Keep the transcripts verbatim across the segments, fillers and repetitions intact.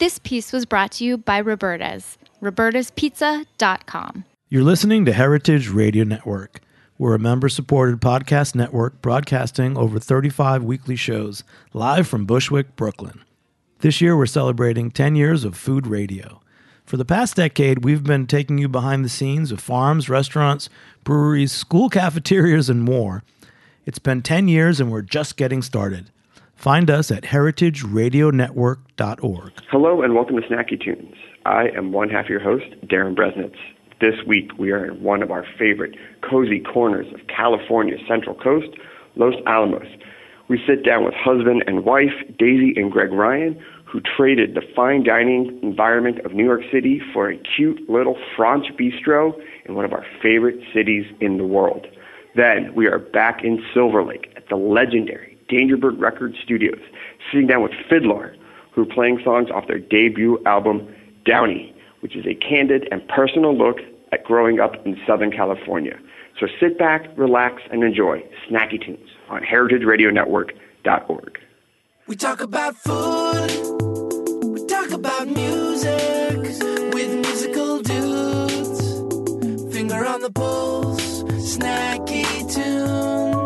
This piece was brought to you by Roberta's, robertas pizza dot com. You're listening to Heritage Radio Network. We're a member-supported podcast network broadcasting over thirty-five weekly shows live from Bushwick, Brooklyn. This year, we're celebrating ten years of food radio. For the past decade, we've been taking you behind the scenes of farms, restaurants, breweries, school cafeterias, and more. It's been ten years, and we're just getting started. Find us at heritage radio network dot org. Hello, and welcome to Snacky Tunes. I am one half your host, Darren Bresnitz. This week, we are in one of our favorite cozy corners of California's Central Coast, Los Alamos. We sit down with husband and wife, Daisy and Greg Ryan, who traded the fine dining environment of New York City for a cute little French bistro in one of our favorite cities in the world. Then, we are back in Silver Lake at the legendary Dangerbird Records Studios, sitting down with Fiddler, who are playing songs off their debut album, Downey, which is a candid and personal look at growing up in Southern California. So sit back, relax, and enjoy Snacky Tunes on heritage radio network dot org. We talk about food, we talk about music, with musical dudes, finger on the pulse, Snacky Tunes.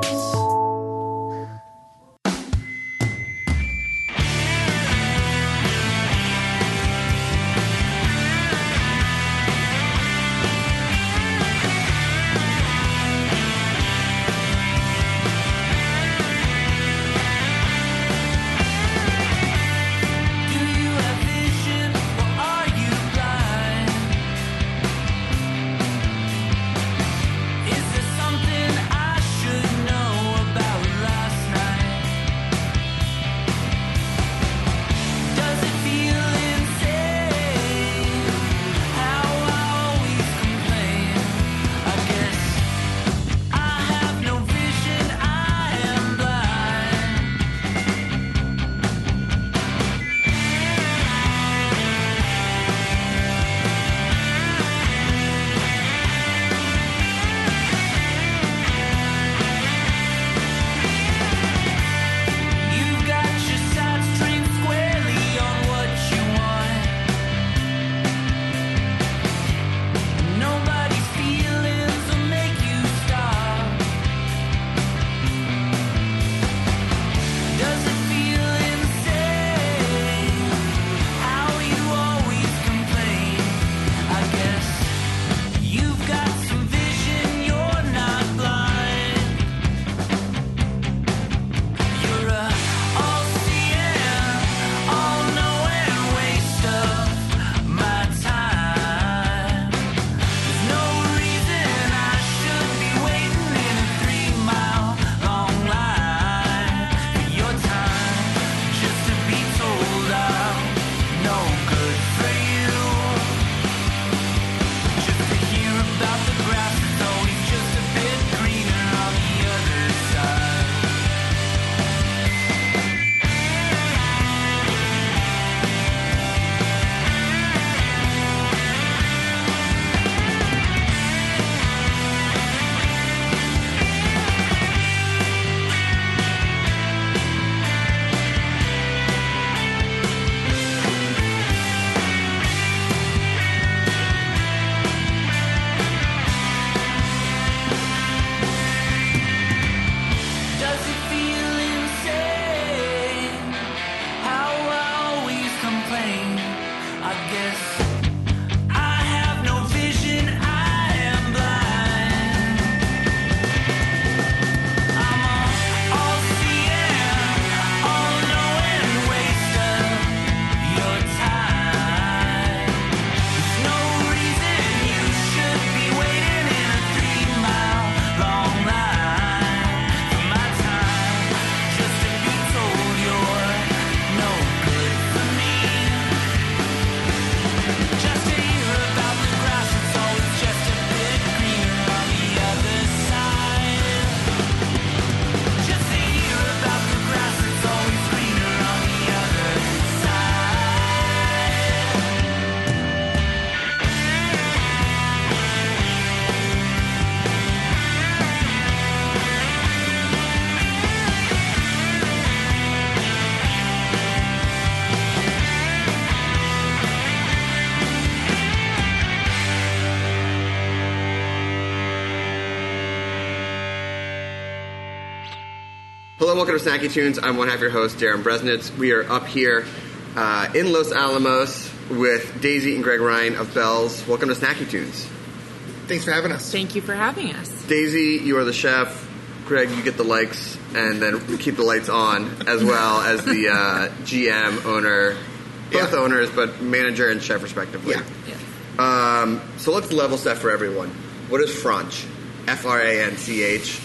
hello, welcome to Snacky Tunes. I'm one half your host, Darren Bresnitz. We are up here uh, in Los Alamos with Daisy and Greg Ryan of Bells. Welcome to Snacky Tunes. Thanks for having us. Thank you for having us. Daisy, you are the chef. Greg, you get the likes and then keep the lights on, as well as the uh, G M, owner, both Yeah. owners, but manager and chef respectively. Yeah. Yeah. Um, so let's level set for everyone. What is Franch? F R A N C H.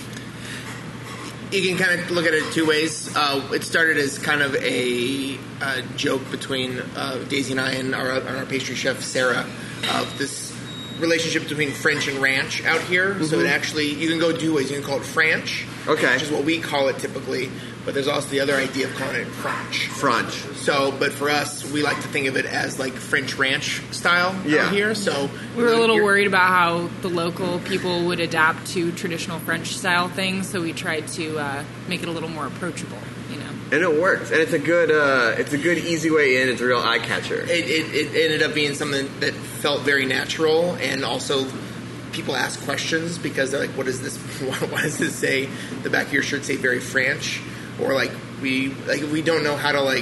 You can kind of look at it two ways. Uh, it started as kind of a, a joke between uh, Daisy and I and our, and our pastry chef, Sarah, of this relationship between French and ranch out here. Mm-hmm. So it actually, you can go two ways. You can call it Franch, Okay. which is what we call it typically, but there's also the other idea of calling it Franch. Franch. So, but for us, we like to think of it as like French ranch style Yeah. out here. So We were a little you're- worried about how the local people would adapt to traditional French style things, so we tried to uh, make it a little more approachable, you know. And it works. And it's a good, uh, it's a good, easy way in. It's a real eye catcher. It, it, it ended up being something that felt very natural, and also people ask questions because they're like, "What is this? Why does this say the back of your shirt say very French?" Or like we like we don't know how to like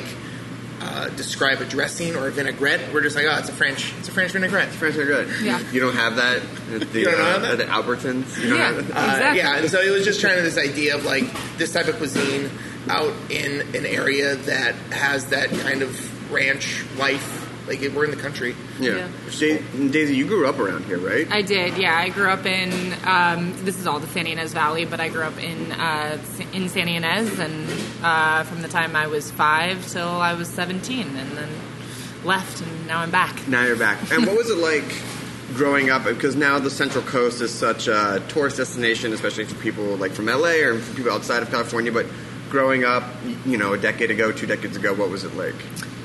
uh, describe a dressing or a vinaigrette. We're just like, "Oh, it's a French, it's a French vinaigrette." French are good. Yeah. You don't have that at the, You don't uh, have that? at the Albertsons? You don't Yeah. have that? Uh, Exactly. Yeah, and so it was just trying to this idea of like this type of cuisine out in an area that has that kind of ranch life. Like we're in the country. Yeah. Yeah. Da- Daisy, you grew up around here, right? I did, yeah. I grew up in, um, this is all the Santa Ynez Valley, but I grew up in uh, in Santa Ynez, and uh, from the time I was five till I was seventeen, and then left, and now I'm back. Now you're back. And what was it like growing up? Because now the Central Coast is such a tourist destination, especially for people like from L A or for people outside of California. But growing up, you know, a decade ago, two decades ago, what was it like?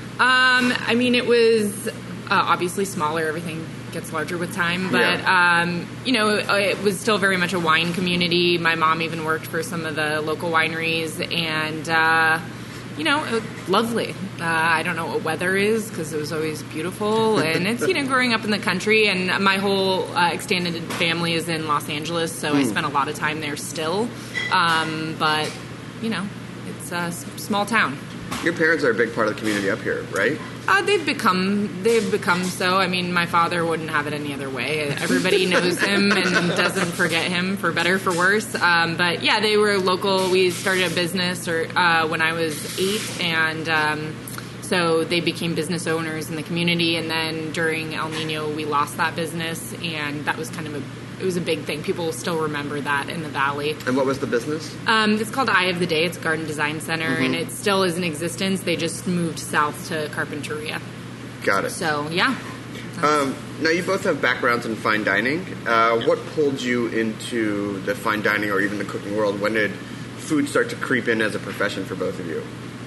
Um, I mean, it was uh, obviously smaller. Everything gets larger with time, but Yeah. um, you know, it was still very much a wine community. My mom even worked for some of the local wineries, and uh, you know, it was lovely. Uh, I don't know what weather is because it was always beautiful, and it's you know, growing up in the country, and my whole uh, extended family is in Los Angeles, so I spent a lot of time there still. Um, but you know, it's a s- small town. Your parents are a big part of the community up here, right? Uh, they've become they've become so. I mean, my father wouldn't have it any other way. Everybody knows him and doesn't forget him, for better or for worse. Um, but yeah, they were local. We started a business or uh, when I was eight, and um, so they became business owners in the community. And then during El Nino, we lost that business, and that was kind of a it was a big thing. People still remember that in the valley. And what was the business? Um, it's called Eye of the Day. It's a garden design center, Mm-hmm. and it still is in existence. They just moved south to Carpinteria. Got it. So, yeah. Um, now, you both have backgrounds in fine dining. Uh, what pulled you into the fine dining or even the cooking world? When did food start to creep in as a profession for both of you?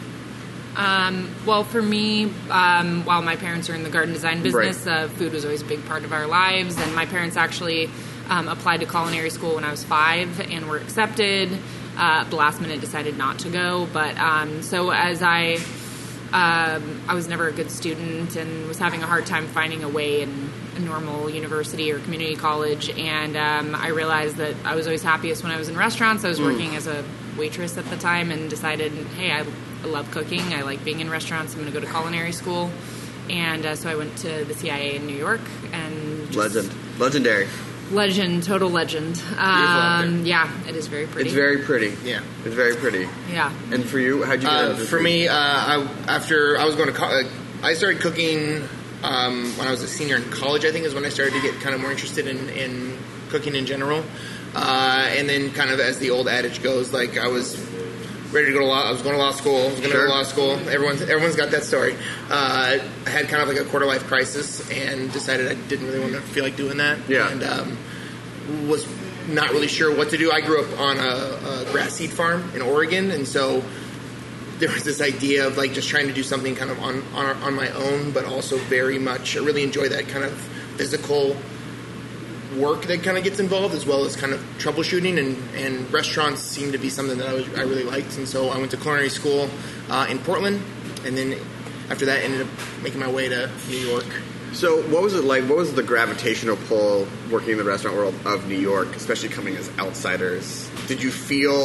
Um, well, for me, um, while my parents are in the garden design business, Right. uh, food was always a big part of our lives. And my parents actually um, applied to culinary school when I was five and were accepted. Uh, at the last minute, decided not to go. But um, so as I, um, I was never a good student and was having a hard time finding a way in a normal university or community college. And um, I realized that I was always happiest when I was in restaurants. I was working as a waitress at the time and decided, hey, I, I love cooking. I like being in restaurants. I'm going to go to culinary school. And uh, so I went to the C I A in New York. and just Legend. Legendary. Legend, total legend. out Um, yeah, it is very pretty. It's very pretty. Yeah. It's very pretty. Yeah. And for you, how'd you get Uh, into for food? me, uh, I, after I was going to, co- uh, I started cooking um, when I was a senior in college. I think is when I started to get kind of more interested in, in cooking in general. Uh, and then, kind of as the old adage goes, like I was ready to go to law. I was going to law school. I was going to Sure. go to law school. Everyone's everyone's got that story. Uh, I had kind of like a quarter life crisis and decided I didn't really want to feel like doing that. Yeah. And um, was not really sure what to do. I grew up on a, a grass seed farm in Oregon, and so there was this idea of like just trying to do something kind of on on, on my own, but also very much I really enjoy that kind of physical work that kind of gets involved, as well as kind of troubleshooting, and, and restaurants seemed to be something that I was I really liked, and so I went to culinary school uh, in Portland, and then after that ended up making my way to New York. So what was it like? What was the gravitational pull working in the restaurant world of New York, especially coming as outsiders? Did you feel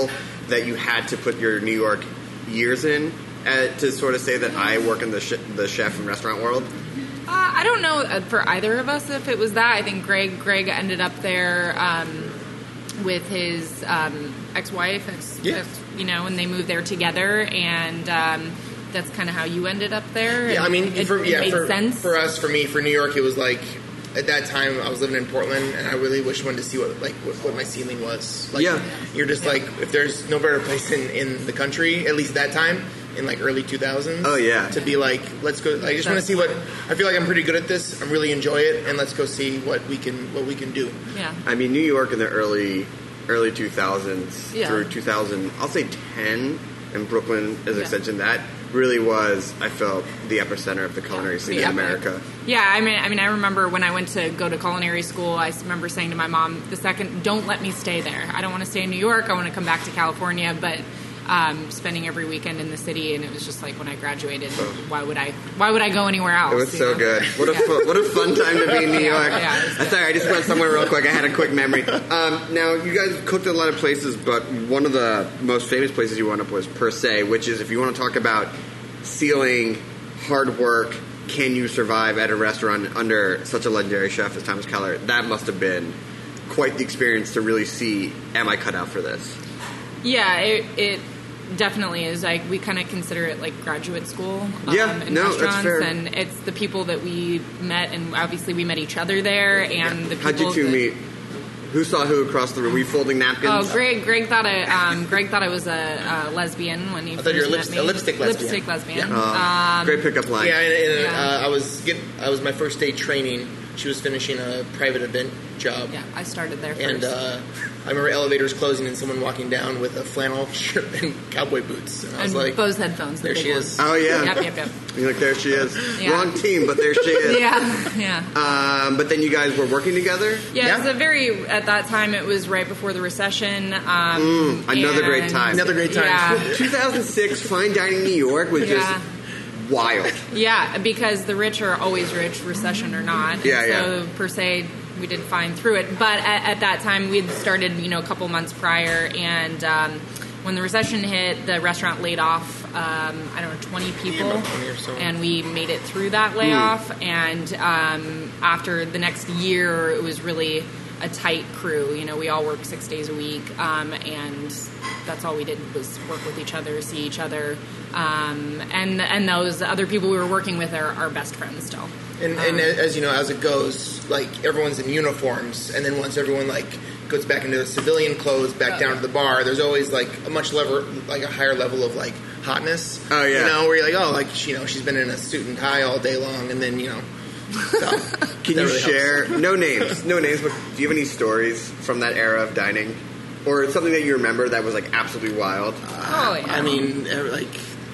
that you had to put your New York years in uh, to sort of say that I work in the sh- the chef and restaurant world? Uh, I don't know uh, for either of us if it was that. I think Greg Greg ended up there um, with his um, ex-wife, ex, Yeah. ex, you know, and they moved there together, and um, that's kind of how you ended up there. Yeah, I and mean, it, for, it yeah, made for, sense. for us, for me, for New York, it was like at that time I was living in Portland, and I really wish one to see what like what, what my ceiling was. Like, Yeah. you're just like, if there's no better place in, in the country, at least that time, in like early two thousands. Oh, yeah. To be like, let's go. I just want to see what I feel like. I'm pretty good at this. I really enjoy it, and let's go see what we can what we can do. Yeah. I mean, New York in the early early two thousands Yeah. through two thousand, I'll say ten, and Brooklyn as an Yeah. extension. That really was, I felt, the epicenter of the culinary scene Yeah. in America. Yeah, I mean, I mean, I remember when I went to go to culinary school. I remember saying to my mom, "The second, don't let me stay there. I don't want to stay in New York. I want to come back to California." But um, spending every weekend in the city, and it was just like when I graduated, why would I? Why would I go anywhere else? It was you so know? good. What a Yeah. fu- what a fun time to be in New York. Yeah, it was I'm sorry, I just went somewhere real quick. I had a quick memory. Um, now, you guys cooked at a lot of places, but one of the most famous places you wound up was Per Se, which is, if you want to talk about ceiling, hard work, can you survive at a restaurant under such a legendary chef as Thomas Keller, that must have been quite the experience to really see, am I cut out for this? Yeah, it, it definitely is. Like, we kind of consider it like graduate school. Um, Yeah, in no, that's restaurants, fair. and it's the people that we met, and obviously we met each other there, and the people. How'd you two that, meet? Who saw who across the room? Were you folding napkins? Oh, Greg! Greg thought I, um, Greg thought I was a, a lesbian when he I first thought you were a, met lips- me. a lipstick lesbian. Lipstick lesbian. Uh, great pickup line. Yeah, and, and Yeah. Uh, I was get I was my first day training. She was finishing a private event job. Yeah, I started there first. And uh, I remember elevators closing and someone walking down with a flannel shirt and cowboy boots. And I was and like, Bose headphones. the there big she ones. is. Oh, yeah. Yep, yep, yep. You're like, there she is. Yeah. Wrong team, but there she is. Yeah, yeah. Um, but then you guys were working together? Yeah, Yeah. it was a very, at that time, it was right before the recession. Um, Mm, another great and- time. Another great time. Yeah. two thousand six, fine dining New York was Yeah. just wild. Yeah, because the rich are always rich, recession or not. Yeah, and so, yeah. per se, we did fine through it. But at, at that time, we had started, you know, a couple months prior, and um, when the recession hit, the restaurant laid off, um, I don't know, twenty people. about twenty or so. And we made it through that layoff. And um, after the next year, it was really a tight crew. You know, we all worked six days a week, um, and that's all we did was work with each other, see each other. Um, and and those other people we were working with are our best friends still. And, and as you know, as it goes, like everyone's in uniforms, and then once everyone like goes back into their civilian clothes, back down to the bar, there's always like a much level, like a higher level of like hotness. Oh, yeah. you know, where you're like, oh, like you know, she's been in a suit and tie all day long, and then you know, so Can that you really share, helps. no names, no names, but do you have any stories from that era of dining? Or something that you remember that was like absolutely wild? Oh yeah. I mean, uh, like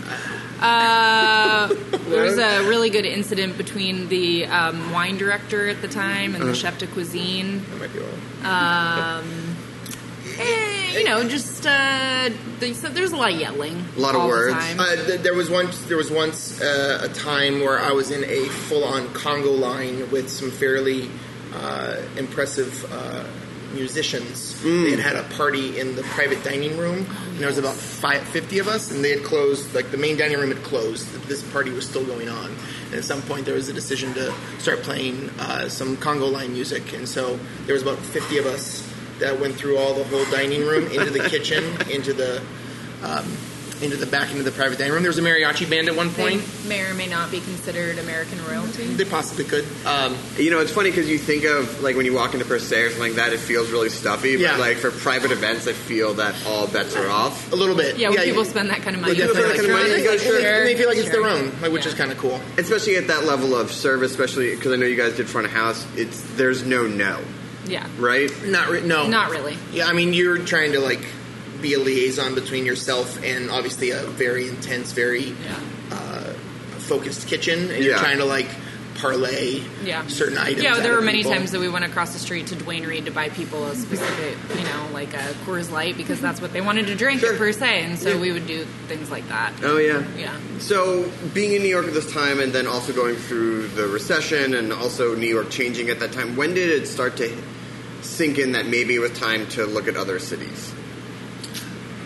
Uh, there was a really good incident between the um, wine director at the time and the chef de cuisine. that might be wrong. Um, eh, you know, just uh, they, so there's a lot of yelling. A lot of all the words. time. Uh, th- there was once there was once uh, a time where I was in a full-on Congo line with some fairly uh, impressive uh, musicians. They had had a party in the private dining room, and there was about five, fifty of us, and they had closed, like the main dining room had closed. This party was still going on, and at some point there was a decision to start playing uh, some Congo line music, and so there was about fifty of us that went through all the whole dining room, into the kitchen, into the um, into the back, into the private dining room. There was a mariachi band at one They point. may or may not be considered American royalty. They possibly could. Um, You know, it's funny because you think of, like, when you walk into Per Se or something like that, it feels really stuffy. But, Yeah. like, for private events, I feel that all bets are off. a little bit. Yeah, when people you- spend that kind of money. Well, spend that kind of money, Sure, you go, like, sure. sure, and they feel like it's sure. their own, like, which Yeah. is kind of cool. Especially at that level of service, especially because I know you guys did front of house. It's There's no no, Yeah, right? Not re- no, not really. Yeah, I mean, you're trying to like be a liaison between yourself and obviously a very intense, very Yeah. uh, focused kitchen, and you're Yeah. trying to like parlay Yeah. certain items. Yeah, out there were of many people. times that we went across the street to Duane Reade to buy people a specific, you know, like a Coors Light because that's what they wanted to drink Sure. per se, and so Yeah. we would do things like that. Oh, yeah. Yeah. So, being in New York at this time and then also going through the recession and also New York changing at that time, when did it start to sink in that maybe it was time to look at other cities?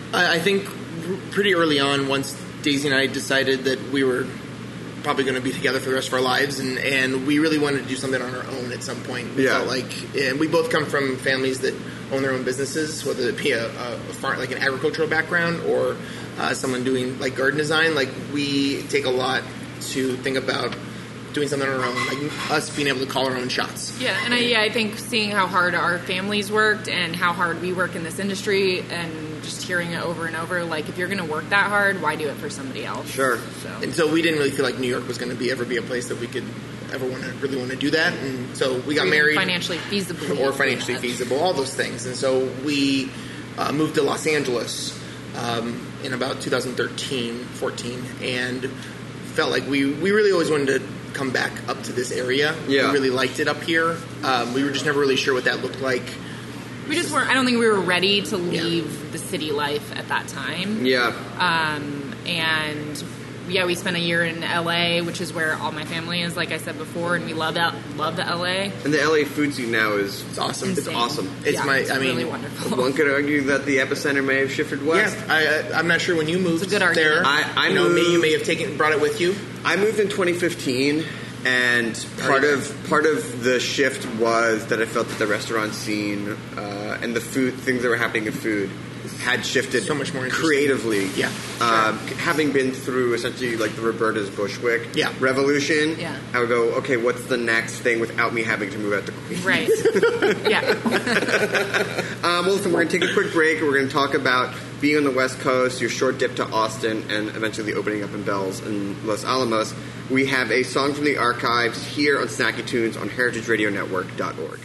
I, I think pretty early on, once Daisy and I decided that we were probably going to be together for the rest of our lives, and, and we really wanted to do something on our own at some point. We Yeah. felt like, and we both come from families that own their own businesses, whether it be a, a, a farm, like an agricultural background, or uh, someone doing like garden design. Like, we take a lot to think about doing something on our own, like us being able to call our own shots. Yeah, and I, yeah, I think seeing how hard our families worked and how hard we work in this industry, and just hearing it over and over, like, if you're going to work that hard, why do it for somebody else? Sure. So. And so we didn't really feel like New York was going to be ever be a place that we could ever want to really want to do that. And so we got Or married, financially feasible, or financially yeah. feasible, all those things. And so we uh, moved to Los Angeles um, in about two thousand thirteen, fourteen, and felt like we we really always wanted to come back up to this area. Yeah. We really liked it up here. Um, we were just never really sure what that looked like. We just weren't, I don't think we were ready to leave the city life at that time. Yeah. Um, and yeah, we spent a year in L A, which is where all my family is, like I said before, and we love L- love the L A. And the L A food scene now is It's awesome. It's Insane. awesome. It's Yeah, my. it's I mean, really wonderful. One could argue that the epicenter may have shifted west. Yeah, I, I, I'm not sure when you moved It's a good there. argument. I- I you know, may, moved- you may have taken brought it with you. I moved in twenty fifteen, and part Oh, yeah. of part of the shift was that I felt that the restaurant scene uh, and the food things that were happening in food had shifted So much more interesting. creatively. Yeah, Um, having been through essentially like the Roberta's Bushwick Yeah. revolution, Yeah. I would go, okay, what's the next thing without me having to move out to Queens? Right. Yeah. Um, well, listen, we're going to take a quick break. We're going to talk about being on the West Coast, your short dip to Austin, and eventually the opening up in Bells in Los Alamos. We have a song from the archives here on Snacky Tunes on heritage radio network dot org.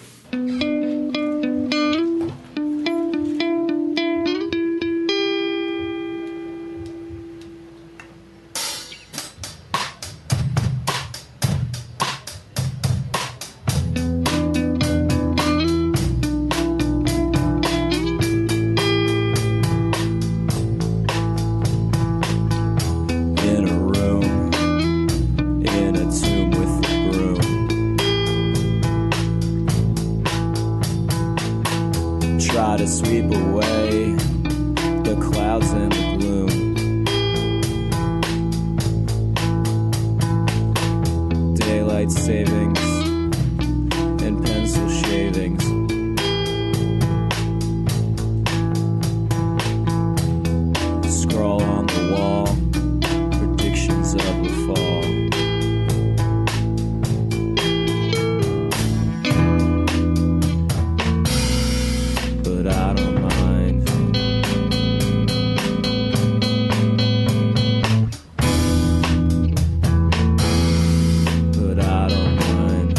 In a room, in a tomb with a broom. Try to sweep away the clouds and the gloom. Daylight savings and pencil shavings. Scrawl on the wall, predictions of the fall. But I don't mind. But I don't mind.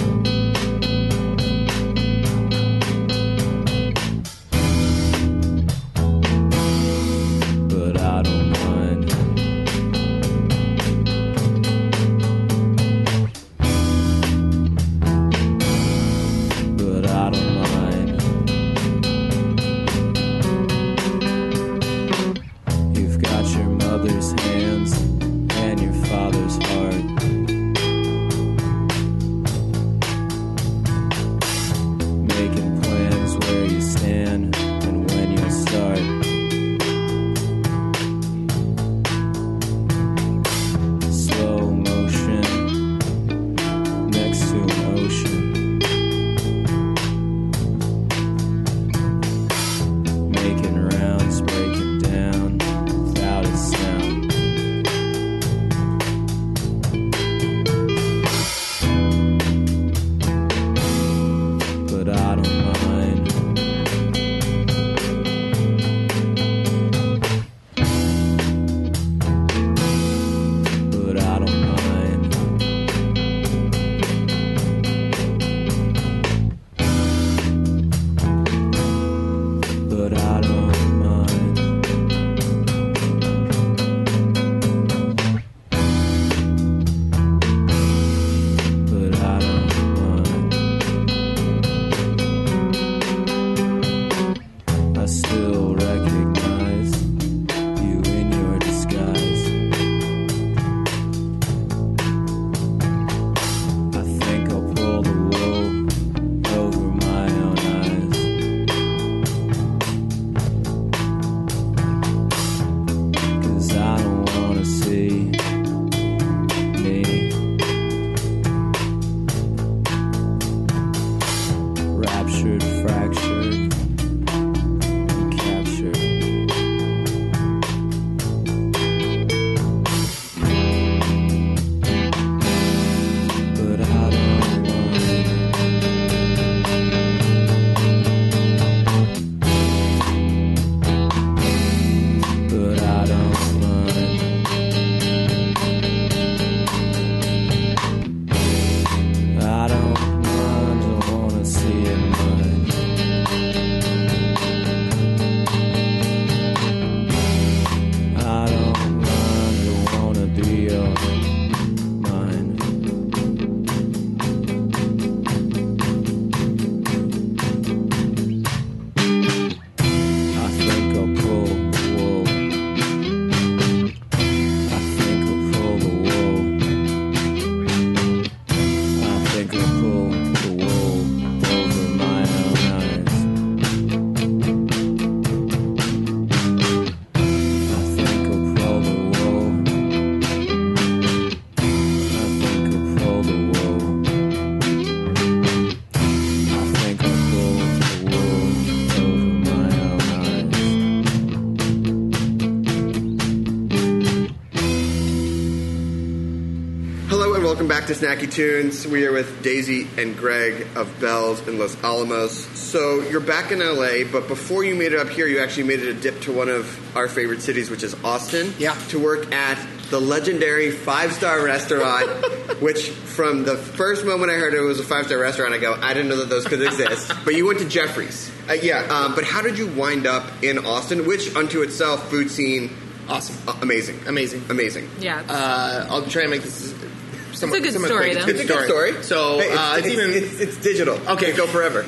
back to Snacky Tunes. We are with Daisy and Greg of Bell's in Los Alamos. So you're back in L A, but before you made it up here, you actually made it a dip to one of our favorite cities, which is Austin. Yeah. To work at the legendary five-star restaurant, which from the first moment I heard it was a five-star restaurant, I go, I didn't know that those could exist. But you went to Jeffrey's. Uh, yeah. Um, but how did you wind up in Austin, which unto itself, food scene, Awesome. uh, amazing. Amazing. Amazing. Yeah. Uh, I'll try and make this somewhat, It's a good somewhat story, quick. though. It's It's a good story. So Hey, it's, uh, it's, it's, even it's, it's digital. Okay. It can go forever.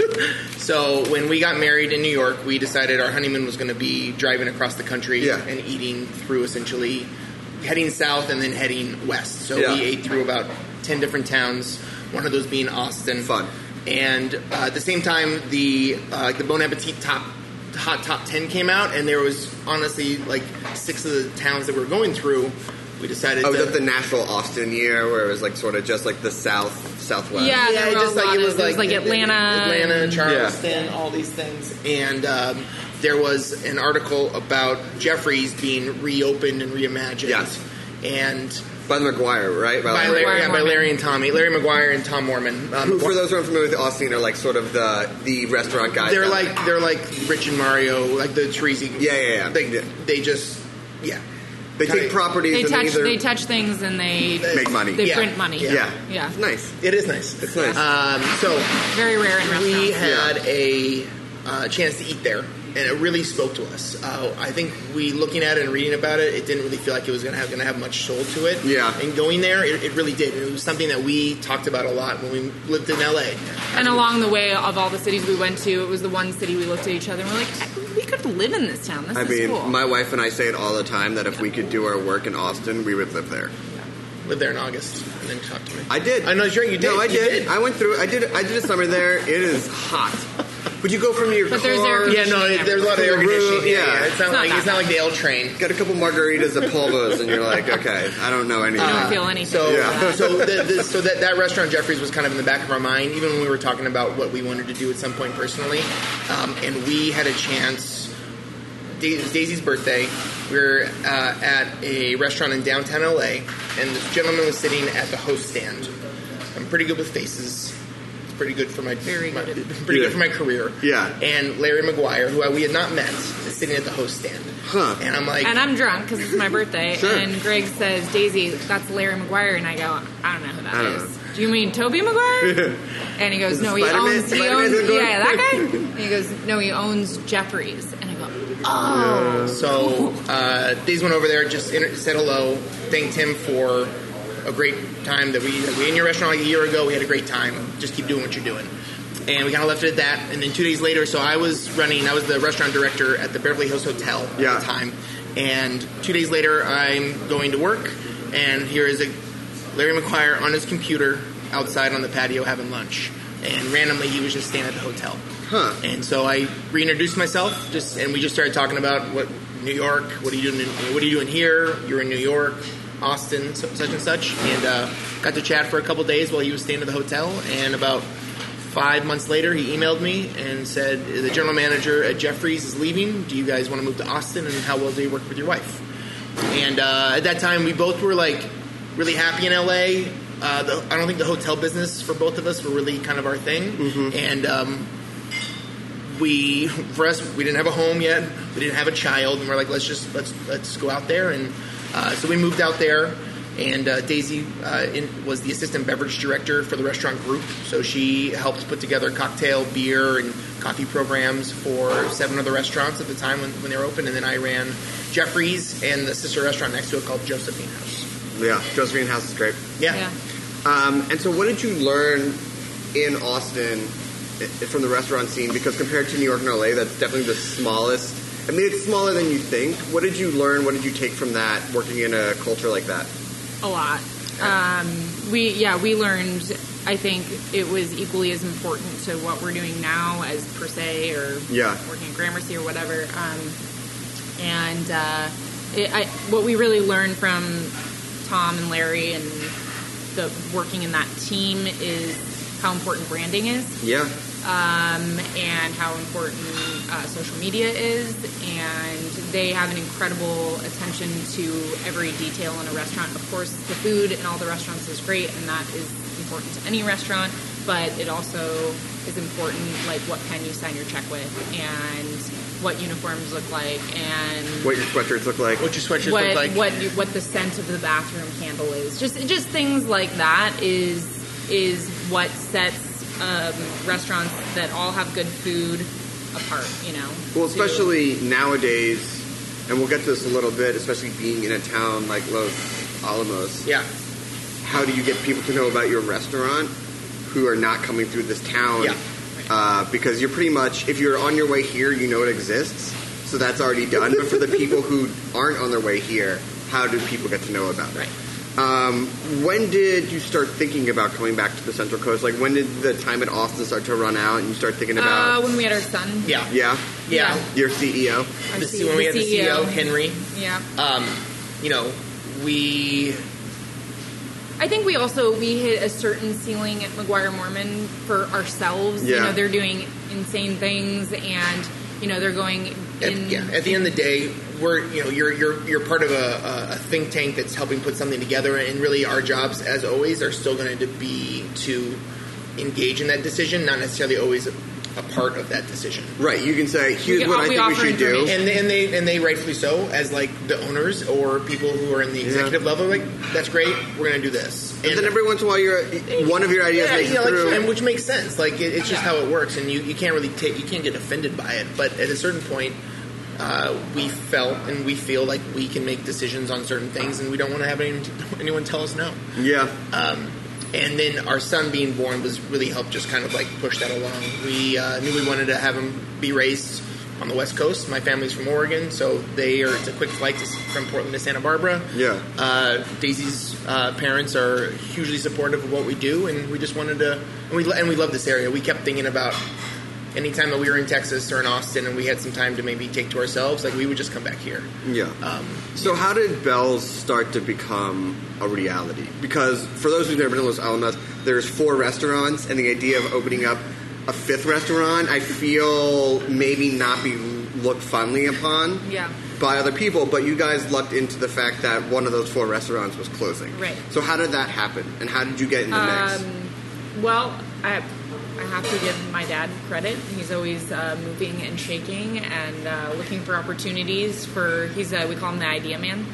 So when we got married in New York, we decided our honeymoon was going to be driving across the country Yeah. and eating through essentially heading south and then heading west. So Yeah. we ate through about ten different towns, one of those being Austin. Fun. And uh, at the same time, the uh, the Bon Appetit top hot top ten came out, and there was honestly like six of the towns that we were going through. We decided Oh, to was that the Nashville Austin year where it was like sort of just like the south, southwest? Yeah, Yeah, there it were just a like lot it was of- there like, was, like, Atlanta Atlanta, and- Charleston, all these things, and um, there was an article about Jeffrey's being reopened and reimagined. Yes. And By the McGuire, right? by Larry, yeah, by Mormon. Larry and Tommy, Larry McGuire and Tom Mormon. Um, Who, for those who aren't familiar with Austin, are like sort of the the restaurant guys. they're down like there. they're like Rich and Mario, like the Teresi. Yeah, yeah, yeah. They, Yeah. they just yeah. they take properties They and touch. either They touch things and they make money. They Yeah. print money. yeah. Yeah. It's nice. It is nice. It's nice. Um, so Very rare in restaurants. we had a uh, chance to eat there, and it really spoke to us. Uh, I think we, looking at it and reading about it, it didn't really feel like it was going to have going to have much soul to it. Yeah. And going there, it, it really did. It was something that we talked about a lot when we lived in L A. And along the way of all the cities we went to, it was the one city we looked at each other and we're like, we could live in this town. This I is mean, cool. my wife and I say it all the time that if we could do our work in Austin, we would live there. Lived there in August, and then talked to me. I did. I know, sure, you did. No, I You did. did. I went through. I did. I did a summer there. It is hot. But you go from your But car. there's air Yeah, no, it, there's a lot of air conditioning. Yeah, yeah. It's not, It's not like that it's not like the L train. Got a couple margaritas at Polvo's, and you're like, okay, I don't know anything. I don't feel anything. So, Yeah. so, the, the, so that, that restaurant Jeffrey's was kind of in the back of our mind, even when we were talking about what we wanted to do at some point personally. Um, and we had a chance. It was Daisy's birthday. We were uh, at a restaurant in downtown L A, and this gentleman was sitting at the host stand. I'm pretty good with faces. It's pretty good for my Very my, good. pretty Yeah. good for my career. Yeah. And Larry McGuire, who I, we had not met, is sitting at the host stand. Huh. And I'm like, and I'm drunk because it's my birthday. Sure. And Greg says, Daisy, that's Larry McGuire. And I go, I don't know who that I don't is. Do you mean Toby Maguire? And he goes, Is it no, he Spider-Man? owns, he Spider-Man's owns, McGuire? yeah, that guy? And he goes, no, he owns Jeffrey's. And I go, oh. So uh, Days went over there, just inter- said hello, thanked him for a great time that we that we were in your restaurant like a year ago. We had a great time. Just keep doing what you're doing. And we kind of left it at that. And then two days later, so I was running, I was the restaurant director at the Beverly Hills Hotel at Yeah. the time. And two days later, I'm going to work, and here is a Larry McGuire on his computer outside on the patio having lunch. And randomly, he was just staying at the hotel. Huh. And so I reintroduced myself, just and we just started talking about what New York, what are you doing? In, what are you doing here? You're in New York, Austin, su- such and such, and uh, got to chat for a couple days while he was staying at the hotel. And about five months later, he emailed me and said the general manager at Jeffrey's is leaving. Do you guys want to move to Austin? And how well do you work with your wife? And uh, at that time, we both were like really happy in L A. Uh, the, I don't think the hotel business for both of us were really kind of our thing, Mm-hmm. and. Um, we for us we didn't have a home yet, we didn't have a child, and we're like, let's just let's let's go out there. And uh, so we moved out there, and uh, Daisy uh, in, was the assistant beverage director for the restaurant group, so she helped put together cocktail, beer, and coffee programs for seven other restaurants at the time when, when they were open. And then I ran Jeffrey's and the sister restaurant next to it called Josephine House. Yeah, Josephine House is great. Yeah. Yeah. Um, and so, what did you learn in Austin i- from the restaurant scene? Because compared to New York and L A, that's definitely the smallest. I mean, it's smaller than you think. What did you learn? What did you take from that working in a culture like that? A lot. Um, we yeah we learned. I think it was equally as important to what we're doing now as per se or Yeah. working at Gramercy or whatever. Um, and uh, it, I, what we really learned from Tom and Larry and the working in that team is how important branding is. Yeah. Um, and how important uh, social media is, and they have an incredible attention to every detail in a restaurant. Of course, the food in all the restaurants is great, and that is important to any restaurant, but it also is important, like, what pen you sign your check with, and what uniforms look like, and what your sweatshirts look like. What your sweatshirts what, look like. What, what the scent of the bathroom candle is. Just, just things like that is, is what sets Um, restaurants that all have good food apart, you know. Well, especially to, nowadays, and we'll get to this a little bit, especially being in a town like Los Alamos. Yeah. How do you get people to know about your restaurant who are not coming through this town? Yeah. Uh, because you're pretty much, if you're on your way here, you know it exists, so that's already done. But for the people who aren't on their way here, how do people get to know about it? Right. Um, when did you start thinking about coming back to the Central Coast? Like, when did the time at Austin start to run out and you start thinking about... Uh, when we had our son. Yeah. Yeah? Yeah. Your C E O? Our The, C- when we the had the C E O, Henry. Yeah. Um, you know, we... I think we also, we hit a certain ceiling at McGuire Mormon for ourselves. Yeah. You know, they're doing insane things, and, you know, they're going in... At, yeah, at the end of the day, we're, you know, you're you're you're part of a, a think tank that's helping put something together, and really our jobs, as always, are still going to be to engage in that decision, not necessarily always a, a part of that decision. Right. You can say, here's We- what I we think we offer should do. information. And and they and they rightfully so, as like the owners or people who are in the executive Yeah. level, like, that's great, we're going to do this. And then every once in a while, you're, one of your ideas yeah, makes yeah, it like, through. and which makes sense. Like it, it's just how it works, and you, you can't really take you can't get offended by it. But at a certain point, uh, we felt and we feel like we can make decisions on certain things, and we don't want to have anyone, anyone tell us no. Yeah. Um, and then our son being born was really helped just kind of like push that along. We uh, knew we wanted to have him be raised on the West Coast. My family's from Oregon, so they are it's a quick flight to, from Portland to Santa Barbara. Yeah. Uh, Daisy's uh, parents are hugely supportive of what we do, and we just wanted to, and we and we love this area. We kept thinking about anytime that we were in Texas or in Austin, and we had some time to maybe take to ourselves, like we would just come back here. Yeah. Um, so how did Bell's start to become a reality? Because for those who've never been to Los Alamos, there's four restaurants, and the idea of opening up a fifth restaurant, I feel maybe not be looked fondly upon Yeah. by other people, but you guys lucked into the fact that one of those four restaurants was closing. Right. So how did that happen, and how did you get in the mix? Um, well, I, I have to give my dad credit. He's always uh, moving and shaking and uh, looking for opportunities for, he's a, we call him the idea man.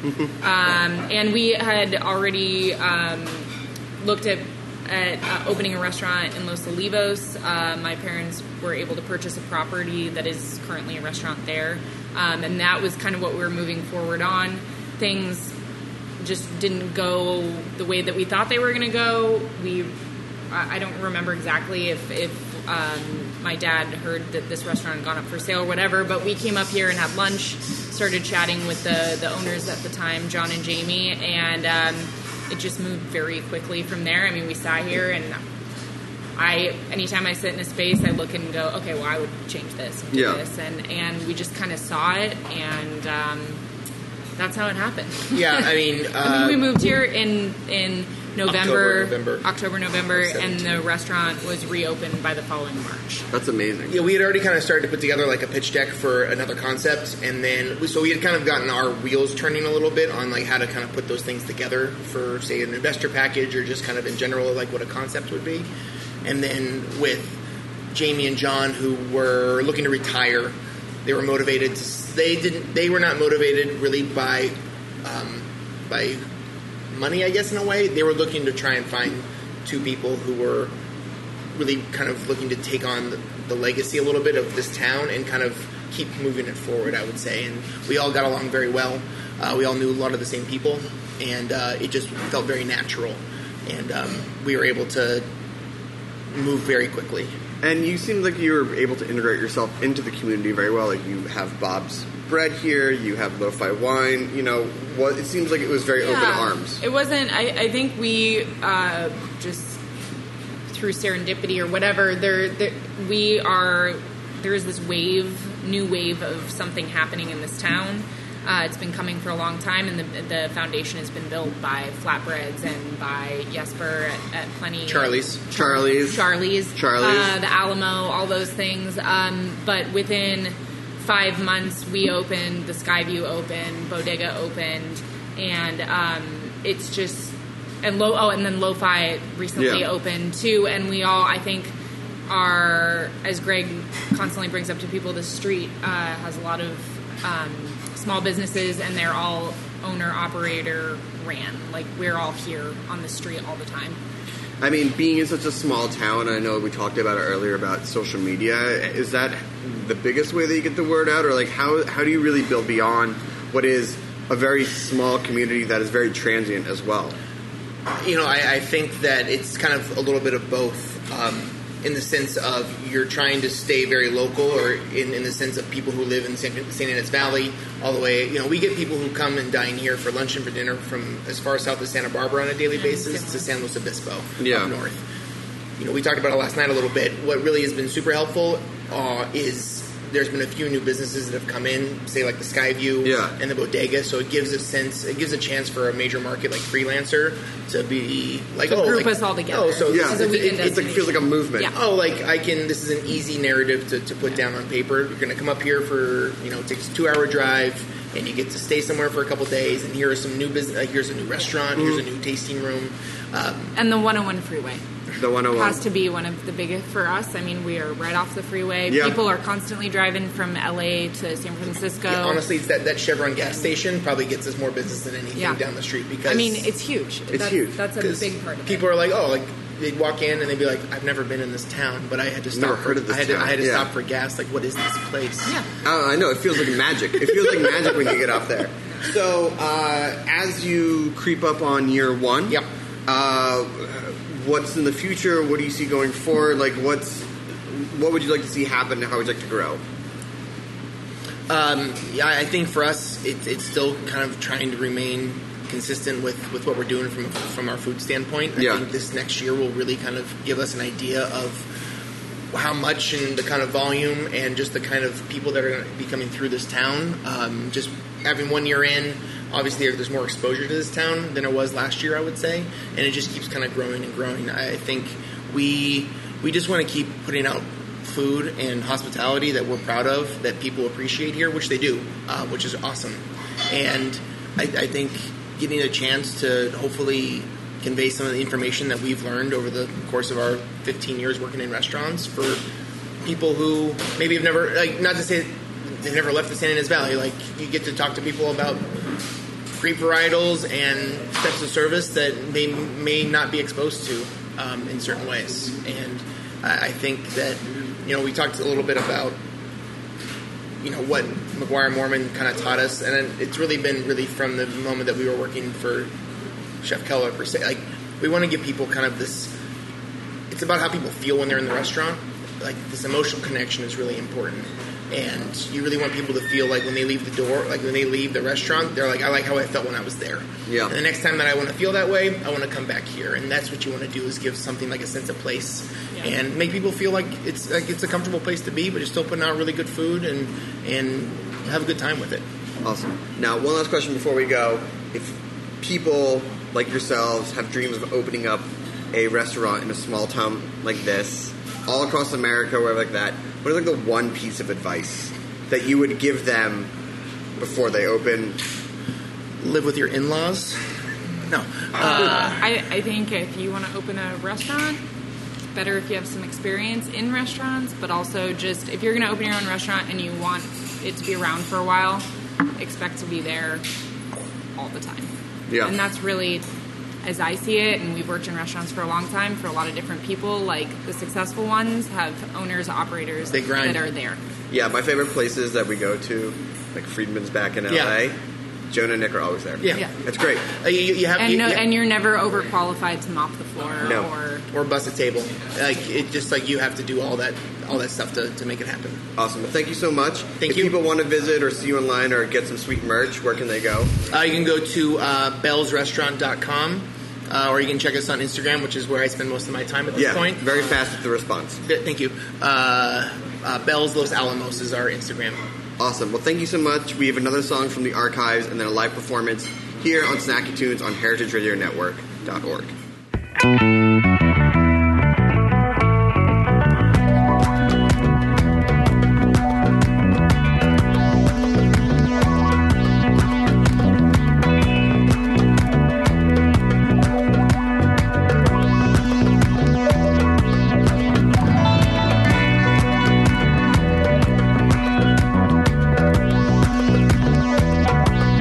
um, and we had already um, looked at at uh, opening a restaurant in Los Olivos. Uh, my parents were able to purchase a property that is currently a restaurant there. Um, and that was kind of what we were moving forward on. Things just didn't go the way that we thought they were going to go. We, I I don't remember exactly if, if um, my dad heard that this restaurant had gone up for sale or whatever, but we came up here and had lunch, started chatting with the, the owners at the time, John and Jamie, and um, it just moved very quickly from there. I mean, we sat here, and I, anytime I sit in a space, I look and go, okay, well, I would change this and do Yeah. this, and, and we just kind of saw it, and um, that's how it happened. yeah, I mean, uh, I mean, we moved here in in November, October, November. October, November, and the restaurant was reopened by the following March. That's amazing. Yeah, we had already kind of started to put together like a pitch deck for another concept, and then we, so we had kind of gotten our wheels turning a little bit on like how to kind of put those things together for, say, an investor package or just kind of in general like what a concept would be. And then with Jamie and John, who were looking to retire, they were motivated. To, they didn't. They were not motivated really by um, by money, I guess, in a way. They were looking to try and find two people who were really kind of looking to take on the, the legacy a little bit of this town and kind of keep moving it forward, I would say. And we all got along very well. Uh, we all knew a lot of the same people, and uh, it just felt very natural. And um, we were able to move very quickly. And you seemed like you were able to integrate yourself into the community very well. Like, you have Bob's Bread here, you have Lo-Fi Wine, you know, what, it seems like it was very open Yeah. arms. It wasn't, I, I think we uh, just, through serendipity or whatever, there, there we are, there is this wave, new wave of something happening in this town. Uh, it's been coming for a long time, and the, the foundation has been built by Flatbreads and by Jesper at, at Plenty. Charlie's. Charlie's. Charlie's. Charlie's. Uh, the Alamo, all those things. Um, but within five months, we opened, the Skyview opened, Bodega opened, and um, it's just, and Lo, oh, and then Lo-Fi recently Yeah. opened too, and we all, I think, are, as Greg constantly brings up to people, the street uh, has a lot of um, small businesses, and they're all owner, operator, ran. Like, we're all here on the street all the time. I mean, being in such a small town, I know we talked about it earlier about social media. Is that the biggest way that you get the word out? Or, like, how how do you really build beyond what is a very small community that is very transient as well? You know, I, I think that it's kind of a little bit of both, um, in the sense of you're trying to stay very local, or in, in the sense of people who live in Saint Ynez Valley all the way. You know, we get people who come and dine here for lunch and for dinner from as far south as Santa Barbara on a daily basis to San Luis Obispo Yeah. up north. You know, we talked about it last night a little bit. What really has been super helpful uh, is there's been a few new businesses that have come in, say like the Skyview Yeah. and the Bodega. So it gives a sense, it gives a chance for a major market like Freelancer to be like, To oh, group like, us all together. Oh, so Yeah, This is a it- weekend it- It's like, it feels like a movement. Yeah. oh, like I can. This is an easy narrative to, to put down on paper. You're going to come up here for, you know, it takes a two-hour drive, and you get to stay somewhere for a couple days. And here are some new business. Like here's a new restaurant. Here's a new tasting room. Um, And the one oh one freeway The one oh one. has to be one of the biggest for us. I mean, we are right off the freeway. Yeah. People are constantly driving from L A to San Francisco. yeah, honestly, it's that that Chevron gas station probably gets us more business than anything Yeah. down the street because I mean, it's huge. It's that's, huge. That's a 'cause big part of people it. are like, oh, like they'd walk in and they'd be like, I've never been in this town, but I had to stop. Never for, heard of this I had to, town. I had to Yeah. stop for gas. Like, what is this place? Yeah. Oh, I know. It feels like magic. It feels like magic when you get up there. So, uh, as you creep up on year one, Yep. uh, what's in the future? What do you see going forward? Like, what's what would you like to see happen? How would you like to grow? Um, yeah, I think for us, it, it's still kind of trying to remain consistent with, with what we're doing from from our food standpoint. I Yeah. think this next year will really kind of give us an idea of how much and the kind of volume and just the kind of people that are going to be coming through this town. Um, just having one year in, obviously there's more exposure to this town than there was last year, I would say, and it just keeps kind of growing and growing. I think we we just want to keep putting out food and hospitality that we're proud of, that people appreciate here, which they do, uh, which is awesome. And I, I think getting a chance to hopefully convey some of the information that we've learned over the course of our fifteen years working in restaurants for people who maybe have never, like, not to say they've never left the San Ynez Valley. Like, you get to talk to people about grape varietals and steps of service that they may not be exposed to um, in certain ways. And I, I think that, you know, we talked a little bit about, you know, what McGuire Mormon kind of taught us, and it's really been really from the moment that we were working for Chef Keller per se. Like, we want to give people kind of this. It's about how people feel when they're in the restaurant. Like, this emotional connection is really important, and you really want people to feel like when they leave the door, like when they leave the restaurant, they're like, I like how I felt when I was there. Yeah. And the next time that I want to feel that way, I want to come back here, and that's what you want to do, is give something like a sense of place, Yeah. and make people feel like it's like it's a comfortable place to be, but you're still putting out really good food and and have a good time with it. Awesome. Now, one last question before we go. If people like yourselves have dreams of opening up a restaurant in a small town like this, all across America, wherever like that, what is like the one piece of advice that you would give them before they open? Live with your in-laws. No. Uh, I, I think if you want to open a restaurant, it's better if you have some experience in restaurants, but also just if you're going to open your own restaurant and you want it to be around for a while, expect to be there all the time. Yeah. And that's really, as I see it, and we've worked in restaurants for a long time for a lot of different people, like the successful ones have owners, operators They grind. that are there. Yeah, my favorite places that we go to, like Friedman's back in L A, Yeah. Jonah and Nick are always there. Yeah. Yeah. It's great. Uh, you, you have, And, you, no, you- and you're never overqualified to mop the floor No. or... or bust a table. Like, it just like you have to do all that all that stuff to, to make it happen. Awesome. Well, thank you so much. Thank if you. people want to visit or see you online or get some sweet merch, where can they go? Uh, you can go to uh, bells restaurant dot com, uh, or you can check us on Instagram, which is where I spend most of my time at this Yeah, point. very fast with the response. Th- Thank you. Uh, uh, Bells Los Alamos is our Instagram. Awesome. Well, thank you so much. We have another song from the archives and then a live performance here on Snacky Tunes on heritage radio network dot org.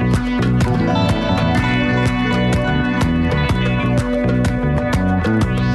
Thank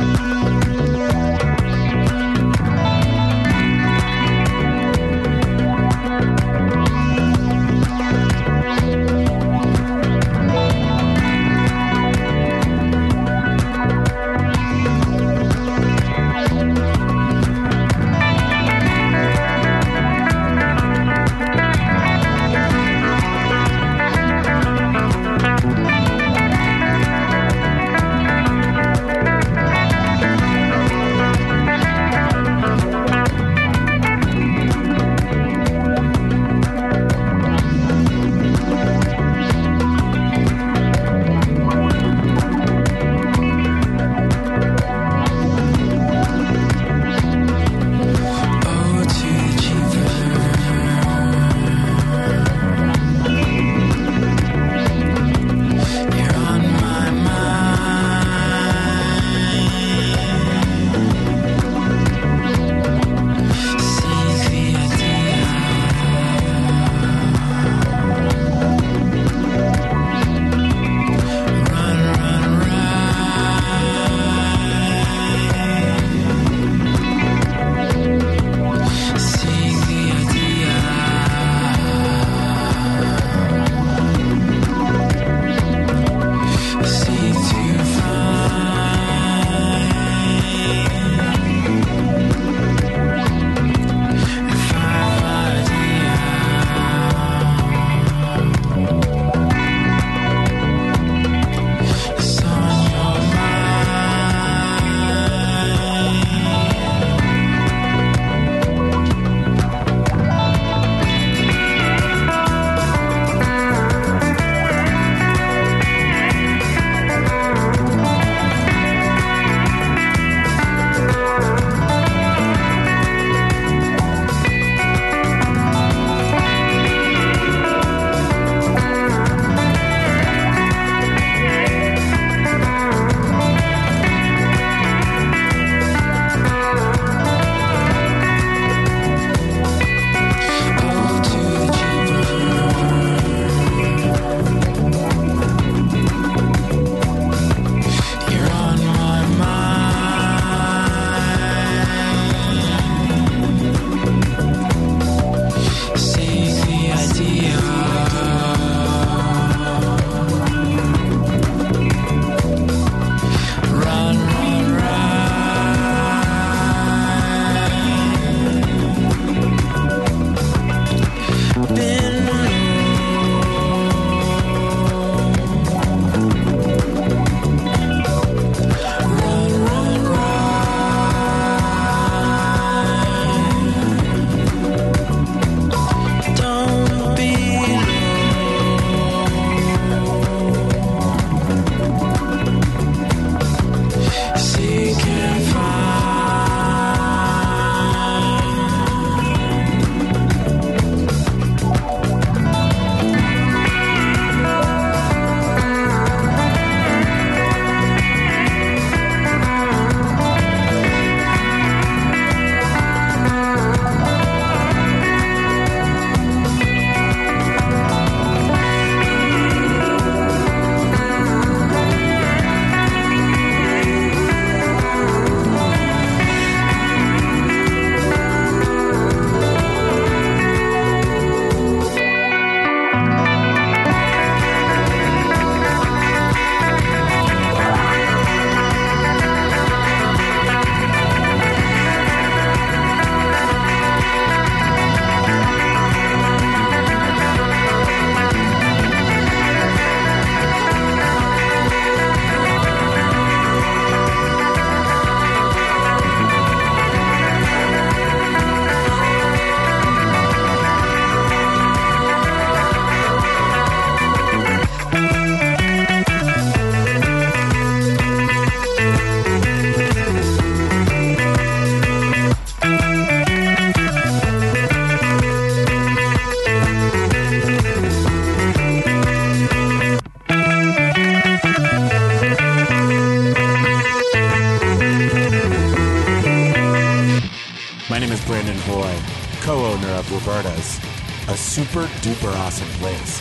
My name is Brandon Hoy, co-owner of Roberta's, a super duper awesome place.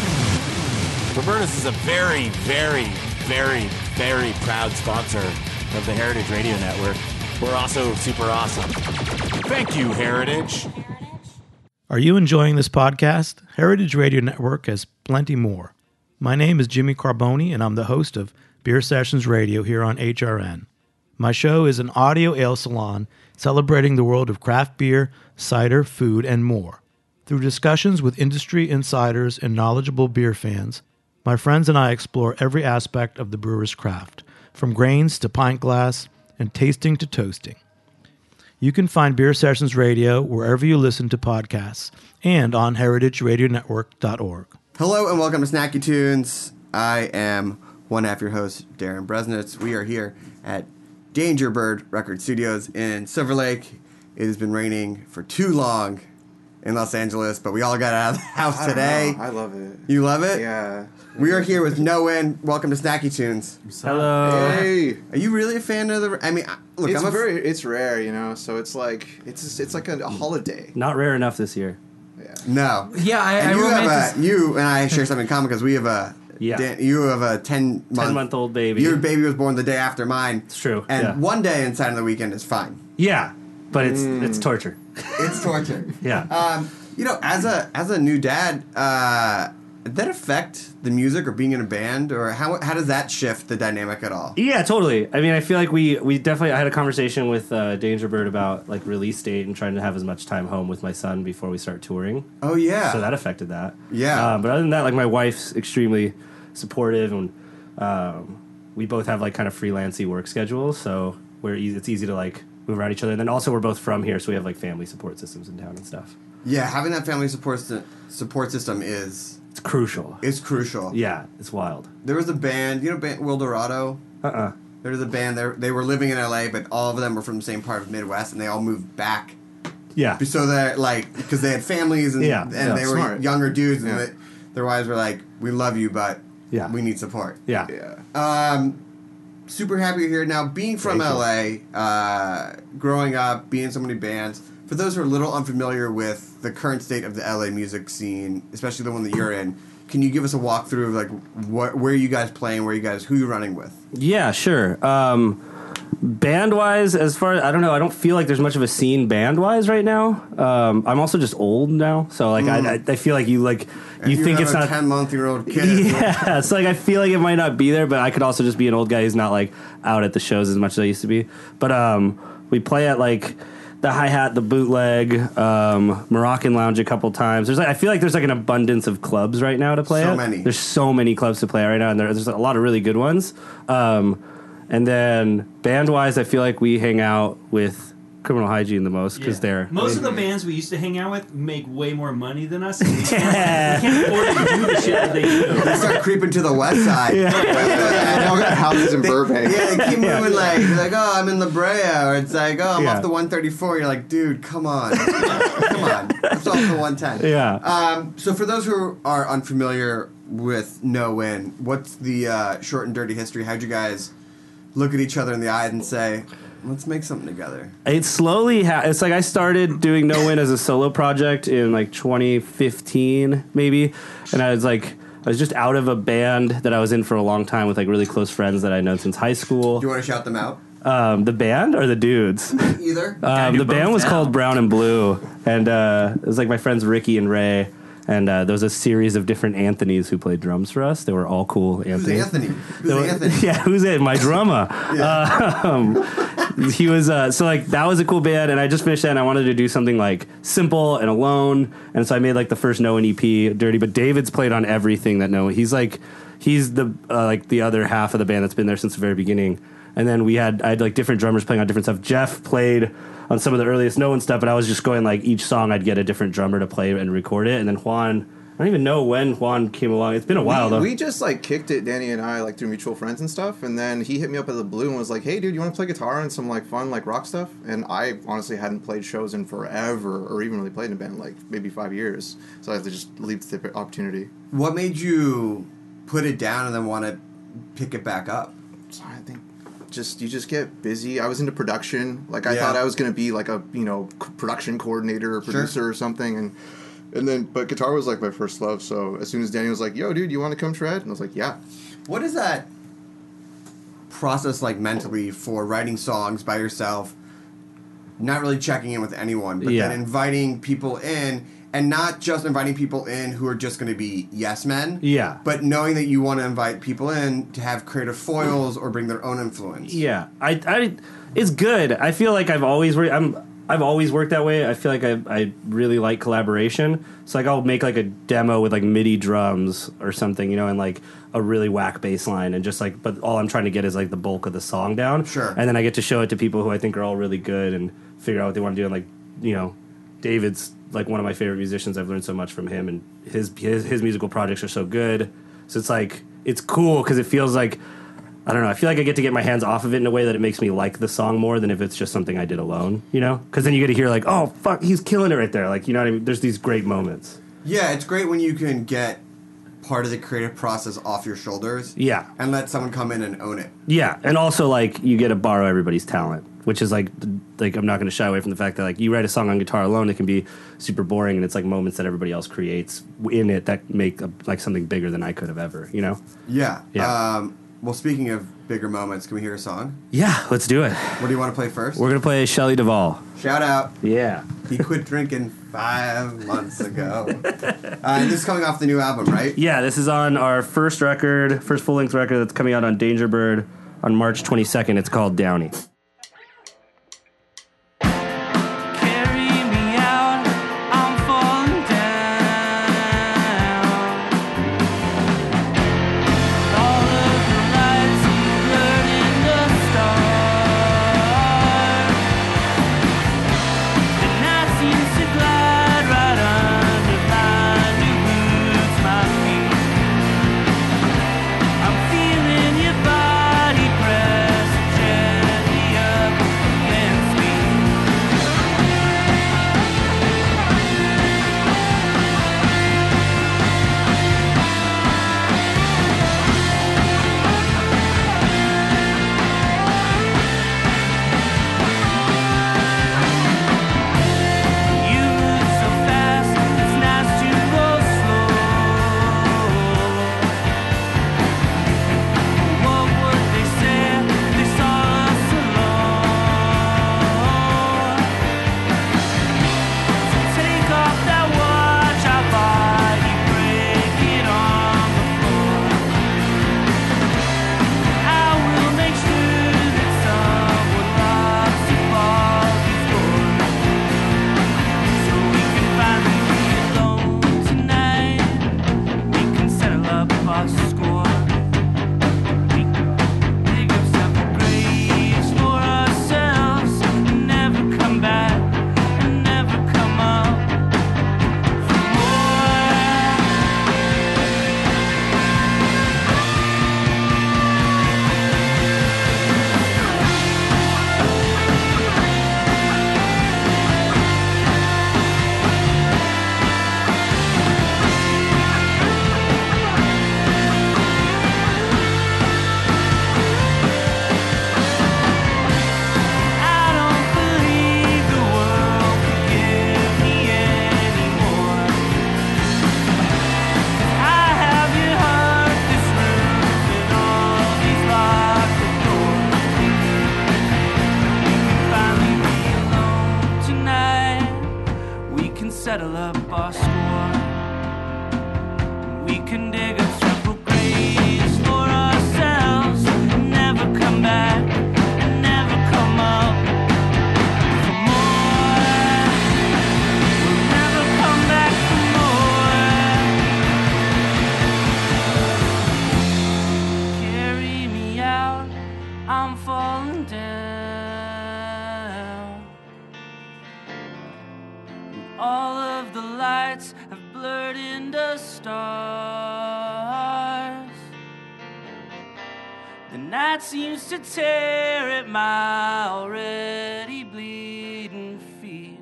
Roberta's is a very, very, very, very proud sponsor of the Heritage Radio Network. We're also super awesome. Thank you, Heritage. Are you enjoying this podcast? Heritage Radio Network has plenty more. My name is Jimmy Carboni, and I'm the host of Beer Sessions Radio here on H R N. My show is an audio ale salon celebrating the world of craft beer, cider, food, and more. Through discussions with industry insiders and knowledgeable beer fans, my friends and I explore every aspect of the brewer's craft, from grains to pint glass and tasting to toasting. You can find Beer Sessions Radio wherever you listen to podcasts and on heritage radio network dot org. Hello and welcome to Snacky Tunes. I am one half your host, Darren Bresnitz. We are here at Danger Bird Record Studios in Silver Lake. It has been raining for too long in Los Angeles, but we all got out of the house I today. know. I love it. You love it? Yeah. We are here with No Win. Welcome to Snacky Tunes. Hello. Hey. Are you really a fan of the? I mean, look, it's I'm a very, it's rare, you know. So it's like it's it's like a, a holiday. Not rare enough this year. Yeah. No. Yeah, I, and I you have romantic- a, you and I share something in common because we have a Yeah. Dan, you have a ten month, ten month old baby. Your baby was born the day after mine. It's true. And yeah. one day inside of the weekend is fine. Yeah, but it's Mm. it's torture. It's torture. Yeah. Um, you know, as a as a new dad, uh, did that affect the music or being in a band, or how how does that shift the dynamic at all? Yeah, totally. I mean, I feel like we we definitely. I had a conversation with uh, Danger Bird about like release date and trying to have as much time home with my son before we start touring. Oh yeah. So that affected that. Yeah. Um, but other than that, like my wife's extremely supportive, and um, we both have like kind of freelancey work schedules, so we're easy, it's easy to like move around each other. And then also we're both from here, so we have like family support systems in town and stuff. Yeah, having that family support st- support system is It's crucial. is crucial. Yeah, it's wild. There was a band, you know, band Wildorado. Uh uh There was a band. They they were living in L A, but all of them were from the same part of Midwest, and they all moved back. Yeah. So they're like, because they had families and Yeah, and yeah, they were smart. younger dudes, and Yeah. they, their wives were like, "We love you, but Yeah. we need support." Yeah. Yeah. Um, super happy you're here. Now, being from Thank you. L A, uh, growing up, being in so many bands, for those who are a little unfamiliar with the current state of the L A music scene, especially the one that you're in, can you give us a walkthrough of like what, where you guys playing, where you guys, who you're running with? Yeah, sure. Um, band wise, as far I don't know, I don't feel like there's much of a scene band wise right now. Um, I'm also just old now, so like Mm. I, I, I feel like you like And you think have it's a not. ten month year old kid. Yeah, it's like I feel like it might not be there, but I could also just be an old guy who's not like out at the shows as much as I used to be. But um, we play at like the Hi Hat, the Bootleg, um, Moroccan Lounge a couple times. There's like, I feel like there's like an abundance of clubs right now to play So at. many. There's so many clubs to play at right now, and there, there's a lot of really good ones. Um, and then band wise, I feel like we hang out with Criminal Hygiene the most because Yeah. they're Most of the bands we used to hang out with make way more money than us. And we, can't, we can't afford to do the shit that they do. They start creeping to the west side. And they all got houses in They- Burbank. Yeah, they keep moving like, you're like, oh, I'm in La Brea, or it's like, oh, I'm Yeah. off the one thirty-four. You're like, dude, come on, come on, it's off the one ten. Yeah. Um, so for those who are unfamiliar with No Win, what's the uh, short and dirty history? How'd you guys look at each other in the eyes and say, let's make something together? It slowly ha- it's like I started doing No Win as a solo project in like twenty fifteen maybe, and I was like I was just out of a band that I was in for a long time with like really close friends that I know since high school. Do you want to shout them out? Um, the band or the dudes? Either. Um, the band was called Brown and Blue, and uh, it was like my friends Ricky and Ray. And uh, there was a series of different Anthonys who played drums for us. They were all cool Who's Anthonys. Anthony? Who's There were- Anthony? Yeah, who's it? My drummer. um, he was uh, so like that was a cool band, and I just finished that, and I wanted to do something like simple and alone, and so I made like the first No One E P, Dirty. But David's played on everything that No One. He's like he's the uh, like the other half of the band that's been there since the very beginning. And then we had I had like different drummers playing on different stuff. Jeff played on some of the earliest No One stuff, but I was just going like each song I'd get a different drummer to play and record it, and then Juan. I don't even know when Juan came along. It's been a while, we, though. We just, like, kicked it, Danny and I, like, through mutual friends and stuff, and then he hit me up at the Blue and was like, hey, dude, you want to play guitar and some, like, fun, like, rock stuff? And I honestly hadn't played shows in forever, or even really played in a band in, like, maybe five years. So I had to just leap the opportunity. What made you put it down and then want to pick it back up? So I think just you just get busy. I was into production. Like I Yeah. thought I was going to be like a you know c- production coordinator or producer Sure. or something, and and then but guitar was like my first love. So as soon as Danny was like, "Yo, dude, you want to come shred?" and I was like, "Yeah." What is that process like mentally for writing songs by yourself, not really checking in with anyone, but Yeah. then inviting people in, and not just inviting people in who are just going to be yes men, Yeah. but knowing that you want to invite people in to have creative foils or bring their own influence. Yeah, I, I, it's good. I feel like I've always worked. I'm, I've always worked that way. I feel like I, I really like collaboration. So like I'll make like a demo with like MIDI drums or something, you know, and like a really whack bass line, and just like, but all I'm trying to get is like the bulk of the song down. Sure. And then I get to show it to people who I think are all really good and figure out what they want to do. And like, you know, David's like one of my favorite musicians. I've learned so much from him, and his his, his musical projects are so good. So it's like, it's cool because it feels like, I don't know, I feel like I get to get my hands off of it in a way that it makes me like the song more than if it's just something I did alone, you know? Because then you get to hear like, oh, fuck, he's killing it right there. Like, you know what I mean? There's these great moments. Yeah, it's great when you can get part of the creative process off your shoulders. Yeah. And let someone come in and own it. Yeah, and also, like, you get to borrow everybody's talent, which is, like, th- like I'm not going to shy away from the fact that, like, you write a song on guitar alone, it can be super boring, and it's, like, moments that everybody else creates in it that make, a, like, something bigger than I could have ever, you know? Yeah. Yeah. Um, well, speaking of bigger moments, can we hear a song? Yeah, let's do it. What do you want to play first? We're going to play Shelley Duvall. Shout out. Yeah. He quit drinking five months ago. uh, and this is coming off the new album, right? Yeah, this is on our first record, first full-length record that's coming out on Danger Bird on March twenty-second. It's called Downey. Settle up our score. We can dig up several graves for ourselves and never come back and never come up for more. We'll never come back for more. Carry me out, I'm falling down. All of the lights have blurred into stars. The night seems to tear at my already bleeding feet.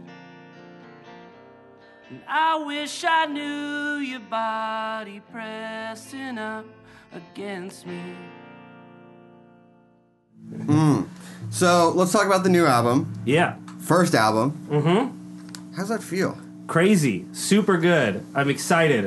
And I wish I knew your body pressing up against me. Mm. So let's talk about the new album. Yeah. First album. Mm-hmm. How's that feel? Crazy. Super good. I'm excited.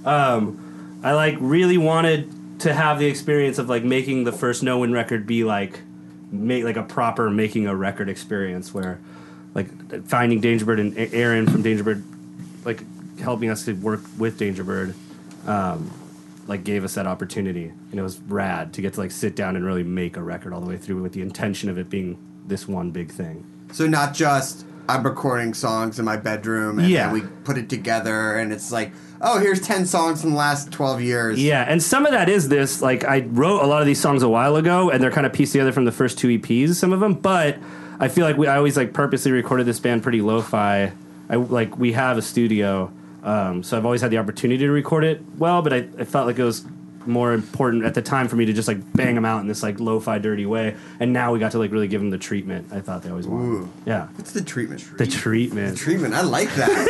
Um, I like really wanted to have the experience of like making the first No Win record be like make like a proper making a record experience where like finding Dangerbird and Aaron from Dangerbird like helping us to work with Dangerbird um, like gave us that opportunity, and it was rad to get to like sit down and really make a record all the way through with the intention of it being this one big thing. So not just I'm recording songs in my bedroom and Yeah. then we put it together and it's like, oh, here's ten songs from the last twelve years. Yeah, and some of that is this. Like, I wrote a lot of these songs a while ago, and they're kind of pieced together from the first two E Ps, some of them. But I feel like we I always, like, purposely recorded this band pretty lo-fi. I, like, we have a studio, um, so I've always had the opportunity to record it well, but I, I felt like it was more important at the time for me to just, like, bang them out in this, like, lo-fi, dirty way. And now we got to, like, really give them the treatment I thought they always wanted. Ooh. Yeah. What's the treatment? The treatment. The treatment. I like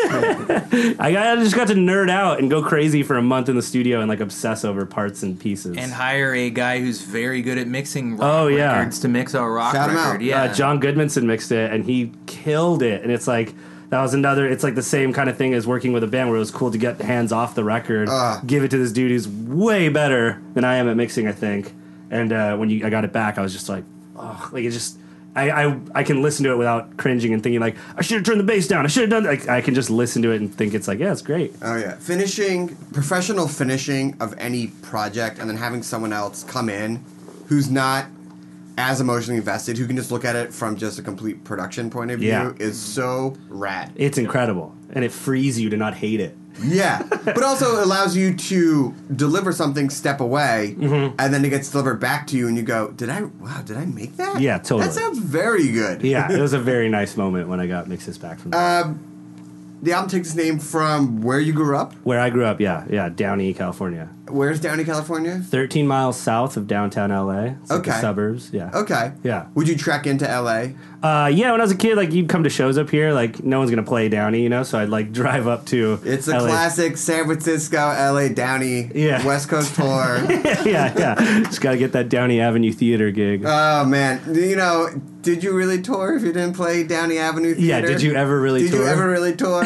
that. I, got, I just got to nerd out and go crazy for a month in the studio and like obsess over parts and pieces. And hire a guy who's very good at mixing rock Oh, yeah. records to mix a rock Shout him record. out. Yeah, Uh, John Goodmanson mixed it, and he killed it. And it's like, that was another, it's like the same kind of thing as working with a band where it was cool to get hands off the record, Uh. give it to this dude who's way better than I am at mixing, I think. And uh, when you, I got it back, I was just like, oh, like it just, I, I I can listen to it without cringing and thinking like, I should have turned the bass down, I should have done that. Like, I can just listen to it and think it's like, yeah, it's great. Oh yeah, finishing, professional finishing of any project, and then having someone else come in who's not as emotionally invested, who can just look at it from just a complete production point of view, Yeah. is so rad. It's incredible, and it frees you to not hate it. Yeah, but also allows you to deliver something step away, Mm-hmm. and then it gets delivered back to you, and you go, "Did I? Wow, did I make that? Yeah, totally. That sounds very good." Yeah, it was a very nice moment when I got mixes back from Um, the album takes its name from where you grew up. where I grew up. Yeah, yeah, Downey, California. Where's Downey, California? thirteen miles south of downtown L A. It's like the Okay. suburbs. Yeah. Okay. Yeah. Would you trek into L A? Uh, yeah, when I was a kid, like you'd come to shows up here, like no one's gonna play Downey, you know, so I'd like drive up to. It's a L A. classic San Francisco, L A, Downey, Yeah. West Coast tour. yeah, yeah. Just gotta get that Downey Avenue Theater gig. Oh man, you know, did you really tour if you didn't play Downey Avenue Theater? Yeah, did you ever really did tour? you ever really tour?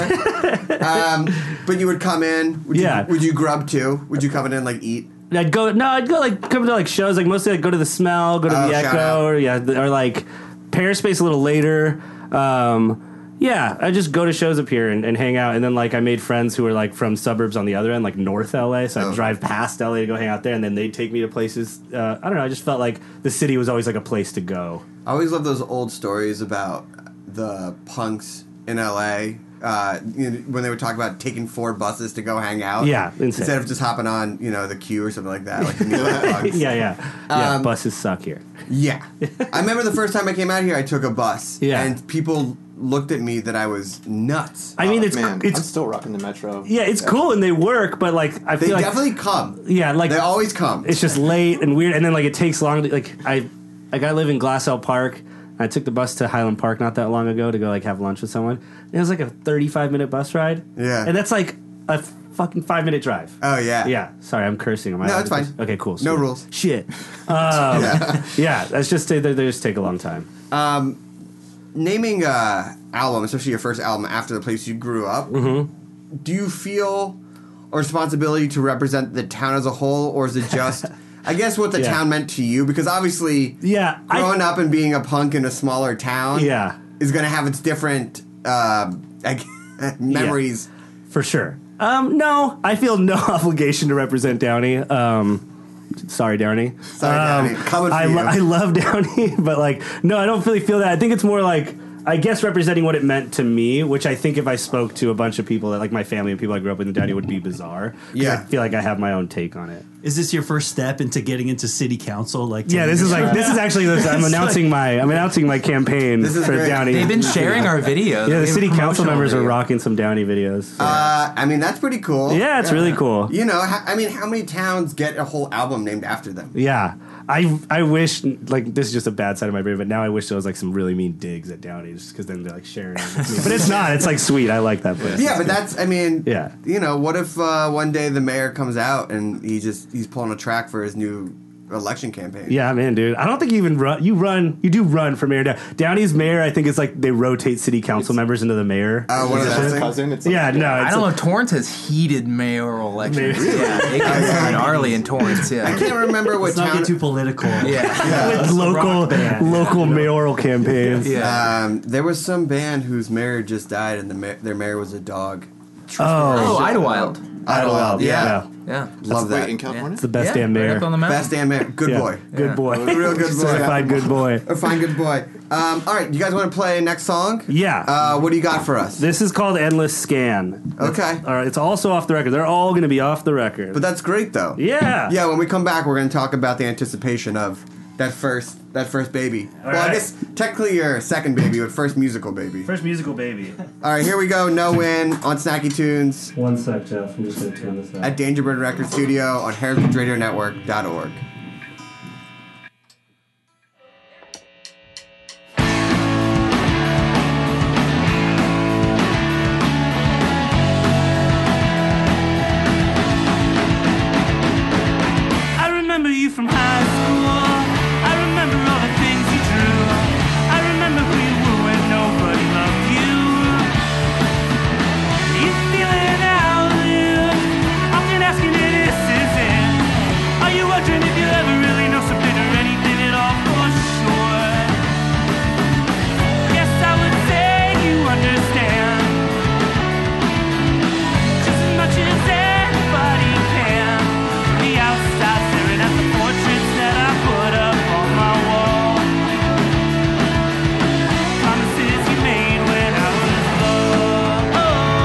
um, but you would come in. Would Yeah. You, would you grub too? Would you come in and like eat? I'd go no, I'd go like come to like shows, like mostly like go to the Smell, go to Oh, the shout out. Echo, or yeah, the- or like Pearspace a little later. Um, yeah, I just go to shows up here and, and hang out, and then like I made friends who were like from suburbs on the other end, like North L A. So I'd Oh. drive past L A to go hang out there, and then they'd take me to places. Uh, I don't know. I just felt like the city was always like a place to go. I always love those old stories about the punks in L A. Uh, you know, when they would talk about taking four buses to go hang out. Yeah, insane. Instead of just hopping on, you know, the queue or something like that. Like the New York punks. yeah, yeah, yeah. Um, Buses suck here. Yeah. I remember the first time I came out here, I took a bus. Yeah. And people looked at me that I was nuts. I mean, it's Man, it's I'm still rocking the Metro. yeah, it's cool and they work, but like I They feel like definitely come. yeah, like They always come. it's just late and weird, and then like it takes long. To, like I, like I live in Glassell Park. I took the bus to Highland Park not that long ago to go like have lunch with someone. It was like a thirty-five minute bus ride. Yeah. and that's like a fucking five minute drive. Oh, yeah. Yeah. Sorry, I'm cursing. Am I No, allowed it's to fine. curse? Okay, cool. No sweet. rules. Shit. Um, Yeah. yeah, that's just they, they just take a long time. Um, naming a album, especially your first album after the place you grew up, Mm-hmm. do you feel a responsibility to represent the town as a whole, or is it just, I guess, what the Yeah. town meant to you? Because obviously, Yeah, I- growing up and being a punk in a smaller town Yeah. is going to have its different uh, memories. For sure. Um, no, I feel no obligation to represent Downey. Um, sorry, Downey. Sorry, Um, Downey. Coming for I, you. lo- I love Downey, but like, no, I don't really feel that. I think it's more like, I guess representing what it meant to me, which I think if I spoke to a bunch of people, that like my family and people I grew up with in Downey, would be bizarre. 'Cause Yeah. I feel like I have my own take on it. Is this your first step into getting into city council? Like, Yeah, this is like this is actually this, I'm It's announcing my I'm announcing my campaign This is for great. Downey. They've been sharing our videos. Yeah, We the have city council promotional members are video. rocking some Downey videos. Uh, I mean, that's pretty cool. Yeah, it's really cool. You know, ha- I mean, how many towns get a whole album named after them? Yeah, I I wish like this is just a bad side of my brain, but now I wish there was like some really mean digs at Downey, just because then they're like sharing it with me. But it's not. It's like sweet. I like that place. Yeah, but that's, I mean, Yeah. you know, what if uh, one day the mayor comes out and he just, he's pulling a track for his new election campaign. Yeah, I'm in, dude. I don't think you even run. You run. You do run for mayor. Down- Downey's mayor. I think it's like they rotate city council members into the mayor. Oh, what is that? His thing? cousin. It's like, Yeah, no. I It's don't a- know. Torrance has heated mayoral elections. Maybe. Yeah, it gets gnarly in Torrance. Yeah, I can't remember what Let's not town. get too political. yeah. with local rock band. local mayoral campaigns. Yeah. Um, there was some band whose mayor just died, and the ma- their mayor was a dog. Oh, Idlewild. Idlewild, yeah. Yeah. Yeah. Love Wait, that. in California? It's the best Yeah, damn right mayor. up on the mountain. Best damn mayor. Good Yeah. boy. Good boy. Real good boy. Certified good boy. A fine good boy. Um, all right, you guys want to play next song? Yeah. Uh, what do you got for us? This is called Endless Scan. Okay. All right. It's also off the record. They're all going to be off the record. But that's great, though. Yeah. Yeah, when we come back, we're going to talk about the anticipation of that first that first baby. All well, I right. guess technically your second baby, but first musical baby. First musical baby. All right, here we go. No Win on Snacky Tunes One sec, Jeff. I'm just going to turn this up. at Dangerbird Record Studio on heritage radio network dot org. I remember you from high school. I remember all the things you drew. I remember who you were when nobody loved you. You feeling out loud, often asking if this is it. Are you wondering if you'll ever really know something or anything at all for sure? Yes, I would say you understand just as much as anybody can. The outside staring at the portraits that I put up on my wall. Promises you made when I was lost.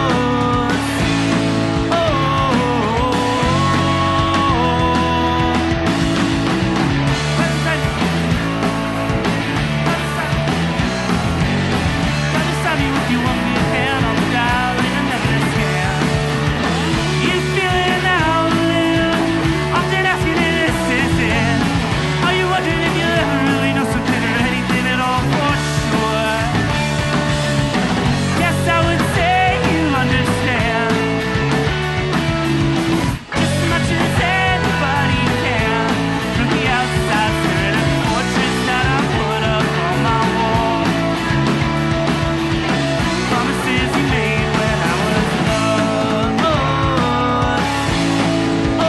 Oh, by the time, by the time, by the time you with you want me a hand on the dial and I never scan. You feeling out loud, often asking if this is it. Are you wondering if you'll ever really know something or anything at all for sure? Yes, I would say you understand just as much as anybody can. From the outside, staring at the portraits that I put up on my wall. Promises you made when I was lost. Oh,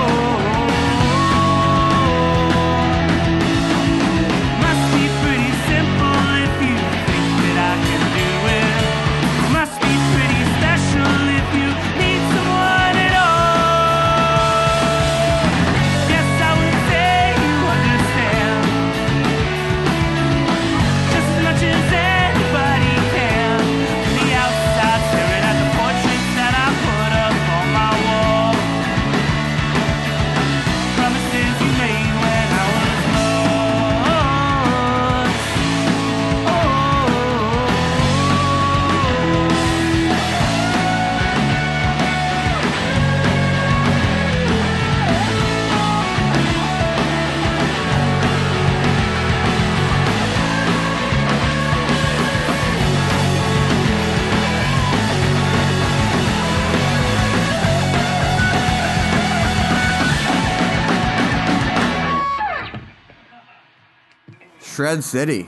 must be pretty simple if you think that I can do it. Must be pretty special if you need someone at all. Yes, I would say you understand just as much as anybody can. From the outside, staring at the portraits that I put up on my wall. Promises you made when I was lost. Oh. Shred City.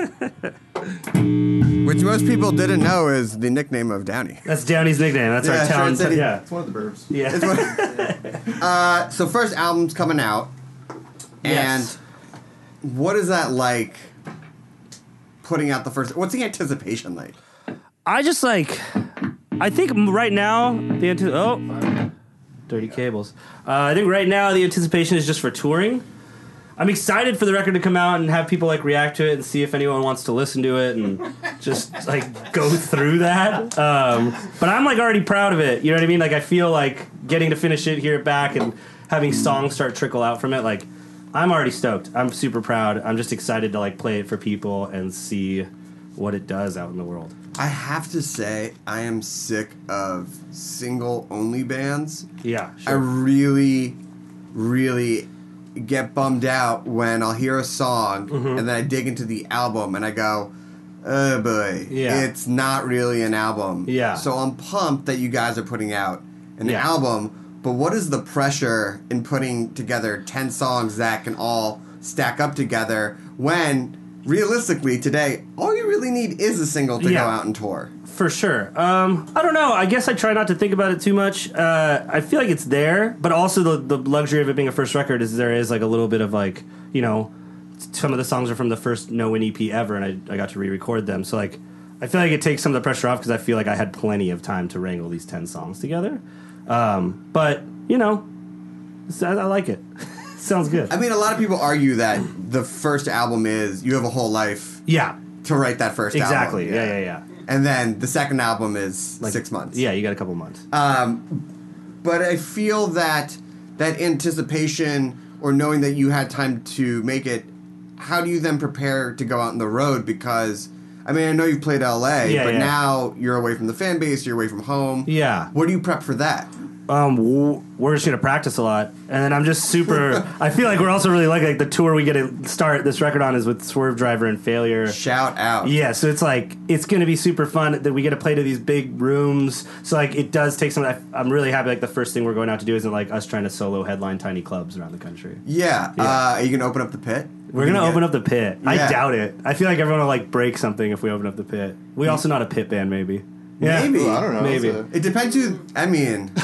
Which most people didn't know is the nickname of Downey. That's Downey's nickname. That's Yeah, our town. Shred City. Yeah. It's one of the burbs. Yeah. It's what- uh, so first album's coming out, Yes. and what is that like? Putting out the first. What's the anticipation like? I just like, I think right now the anti- oh, dirty cables. Uh, I think right now the anticipation is just for touring. I'm excited for the record to come out and have people like react to it and see if anyone wants to listen to it and just like go through that. Um, but I'm like already proud of it. You know what I mean? Like I feel like getting to finish it, hear it back, and having songs start trickle out from it. Like I'm already stoked. I'm super proud. I'm just excited to like play it for people and see what it does out in the world. I have to say, I am sick of single only bands. Yeah, I really, really get bummed out when I'll hear a song Mhm. and then I dig into the album and I go, oh boy, Yeah. it's not really an album. Yeah. So I'm pumped that you guys are putting out an Yeah. album but what is the pressure in putting together ten songs that can all stack up together when, realistically, today, all you really need is a single to Yeah. go out and tour? For sure. Um, I don't know. I guess I try not to think about it too much. Uh, I feel like it's there, but also the, the luxury of it being a first record is there is like a little bit of like, you know, some of the songs are from the first no-win E P ever, and I, I got to re-record them. So like, I feel like it takes some of the pressure off because I feel like I had plenty of time to wrangle these ten songs together. Um, but, you know, I, I like it. Sounds good. I mean, a lot of people argue that the first album is you have a whole life Yeah. to write that first Exactly. album. Yeah, yeah, yeah. And then the second album is six months. Yeah, you got a couple months. Um, but I feel that that anticipation or knowing that you had time to make it, how do you then prepare to go out on the road? Because, I mean, I know you've played L A, Yeah, but yeah. now you're away from the fan base, you're away from home. Yeah. What do you prep for that? Um, w- we're just gonna practice a lot, and then I'm just super. I feel like we're also really lucky. Like the tour we get to start this record on is with Swerve Driver and Failure. Shout out! Yeah, so it's like it's gonna be super fun that we get to play to these big rooms. So like it does take some. I- I'm really happy. Like the first thing we're going out to do isn't like us trying to solo headline tiny clubs around the country. Yeah. Yeah. Uh, are you going to open up the pit? We're gonna get- open up the pit. I Yeah. doubt it. I feel like everyone will like break something if we open up the pit. We also not a pit band, maybe. Yeah, Maybe. Ooh, I don't know. Maybe. It's a- It depends who. I mean,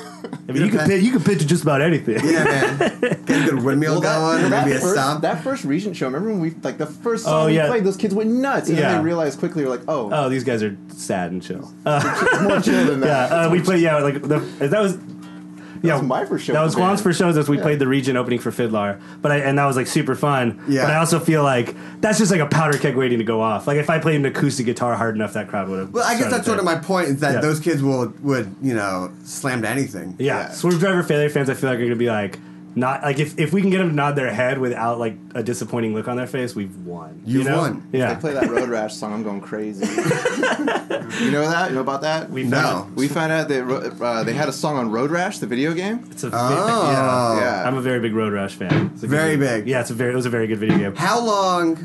I mean, you can pitch, you can pitch to just about anything. yeah, man. Get a good windmill Well, going, that, maybe a first, stomp. that first Regent show, remember when we, like, the first Oh, song we yeah. played, those kids went nuts. And Yeah. then they realized quickly, we're like, oh, Oh, these guys are sad and chill. Uh, it's more chill than yeah, that. uh, we played. Yeah, like the, that was. Yeah, was my first show That with was the band. Juan's first show. As we Yeah. played the Region opening for Fiddler, but I, and that was like super fun. Yeah. But I also feel like that's just like a powder keg waiting to go off. Like if I played an acoustic guitar hard enough, that crowd would have. Well, I guess that's sort of my point is that Yeah. those kids will would you know slam to anything. Yeah. Yeah. Swerve Driver Failure fans, I feel like are gonna be like. Not like if, if we can get them to nod their head without like a disappointing look on their face, we've won. You've you know? won. Yeah. They play that Road Rash song, I'm going crazy. You know that? You know about that? We No. found We found out that uh, they had a song on Road Rash, the video game. It's a Oh. yeah. Yeah. I'm a very big Road Rash fan. It's a good Very video- big. Yeah, it's a very it was a very good video game. How long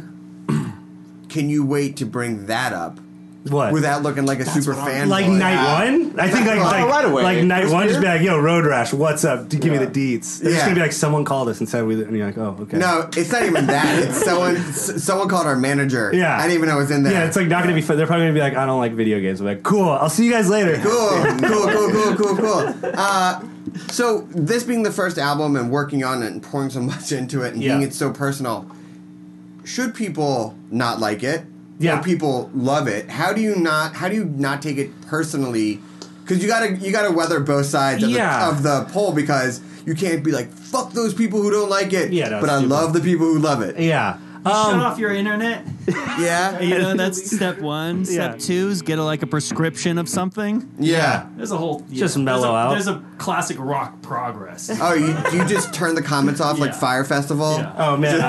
can you wait to bring that up What? without looking like a super fan? Like night one? I think like Oh, like, right away. like night This one, just be year? like, yo, Road Rash, what's up? Give me Yeah. the deets. It's Yeah. just gonna be like someone called us and said we, and you're like, oh, okay. No, it's not even that. It's someone. s- Someone called our manager. Yeah. I didn't even know it was in there. Yeah, it's like not gonna be fun. They're probably gonna be like, I don't like video games. I'm like, cool. I'll see you guys later. cool, cool, cool, cool, cool, cool. Uh, so this being the first album and working on it and pouring so much into it and Yeah. being it so personal, should people not like it? Yeah. Or people love it? How do you not? How do you not take it personally? Because you gotta you gotta weather both sides of, Yeah. the, of the pole because you can't be like fuck those people who don't like it. Yeah, no, but I stupid. love the people who love it. Yeah. Shut Um, off your internet. Yeah, You know, that's step one. Step Yeah. two is get a, like a prescription of something. yeah. There's a whole yeah, Just there's mellow a, out. There's a classic rock progress. Oh, you you just turn the comments off like Yeah. Fire Festival. Yeah. Oh man,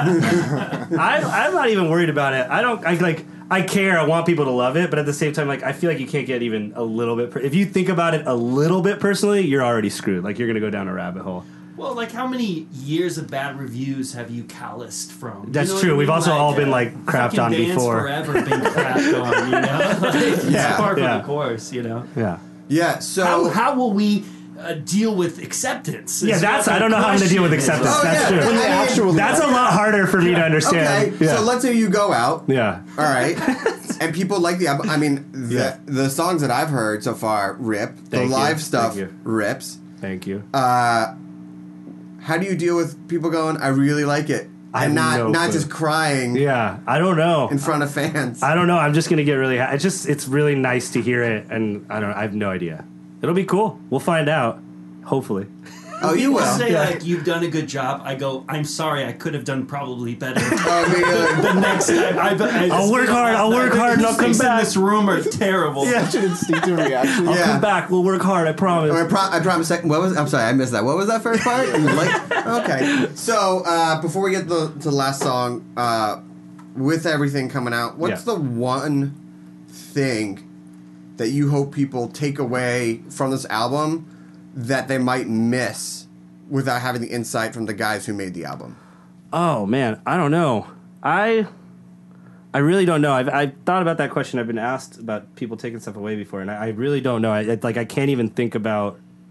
I, I, I'm not even worried about it. I don't. I like. I care. I want people to love it, but at the same time, like I feel like you can't get even a little bit. Per- if you think about it a little bit personally, you're already screwed. Like you're gonna go down a rabbit hole. Well, like how many years of bad reviews have you calloused from? You That's know what true. I We've mean? also all uh, been, like, crapped fucking on bands before. Forever been crapped on, you know. Like, it's Yeah. par for Yeah. the course, you know. Yeah. Yeah. So How, how will we uh, deal with acceptance? Yeah, Is that's. what I the don't know how I'm gonna deal with question is. acceptance. Oh, that's yeah. true. When they actually That's a lot harder for me to understand. okay, Yeah. so let's say you go out. yeah. All right. And people like the album. I mean, the Yeah. the songs that I've heard so far rip. The Thank you. live stuff Thank you. rips. Thank you. Uh, how do you deal with people going, "I really like it," I and have not no not clue. just crying Yeah. I don't know. in front of fans? I don't know. I'm just gonna get really. Ha- it's just. It's really nice to hear it, and I don't. I have no idea. It'll be cool. We'll find out. Hopefully. Oh, you People will. say Yeah. like you've done a good job. I go, I'm sorry, I could have done probably better. Oh, me either. the next time, I, I, I'll work hard, I'll work hard, and I'll come Things in back. this room are terrible. Yeah. Such an instinctive reaction. I'll Yeah. come back. We'll work hard. I promise. I, pro- I promise. Second. What was? I'm sorry, I missed that. What was that first part? You like, okay. So uh, before we get to, to the last song, uh, with everything coming out, what's Yeah. the one thing that you hope people take away from this album that they might miss without having the insight from the guys who made the album? Oh man, I don't know. I I really don't know. I've I've thought about that question. I've been asked about people taking stuff away before, and I, I really don't know. I, I like I can't even think about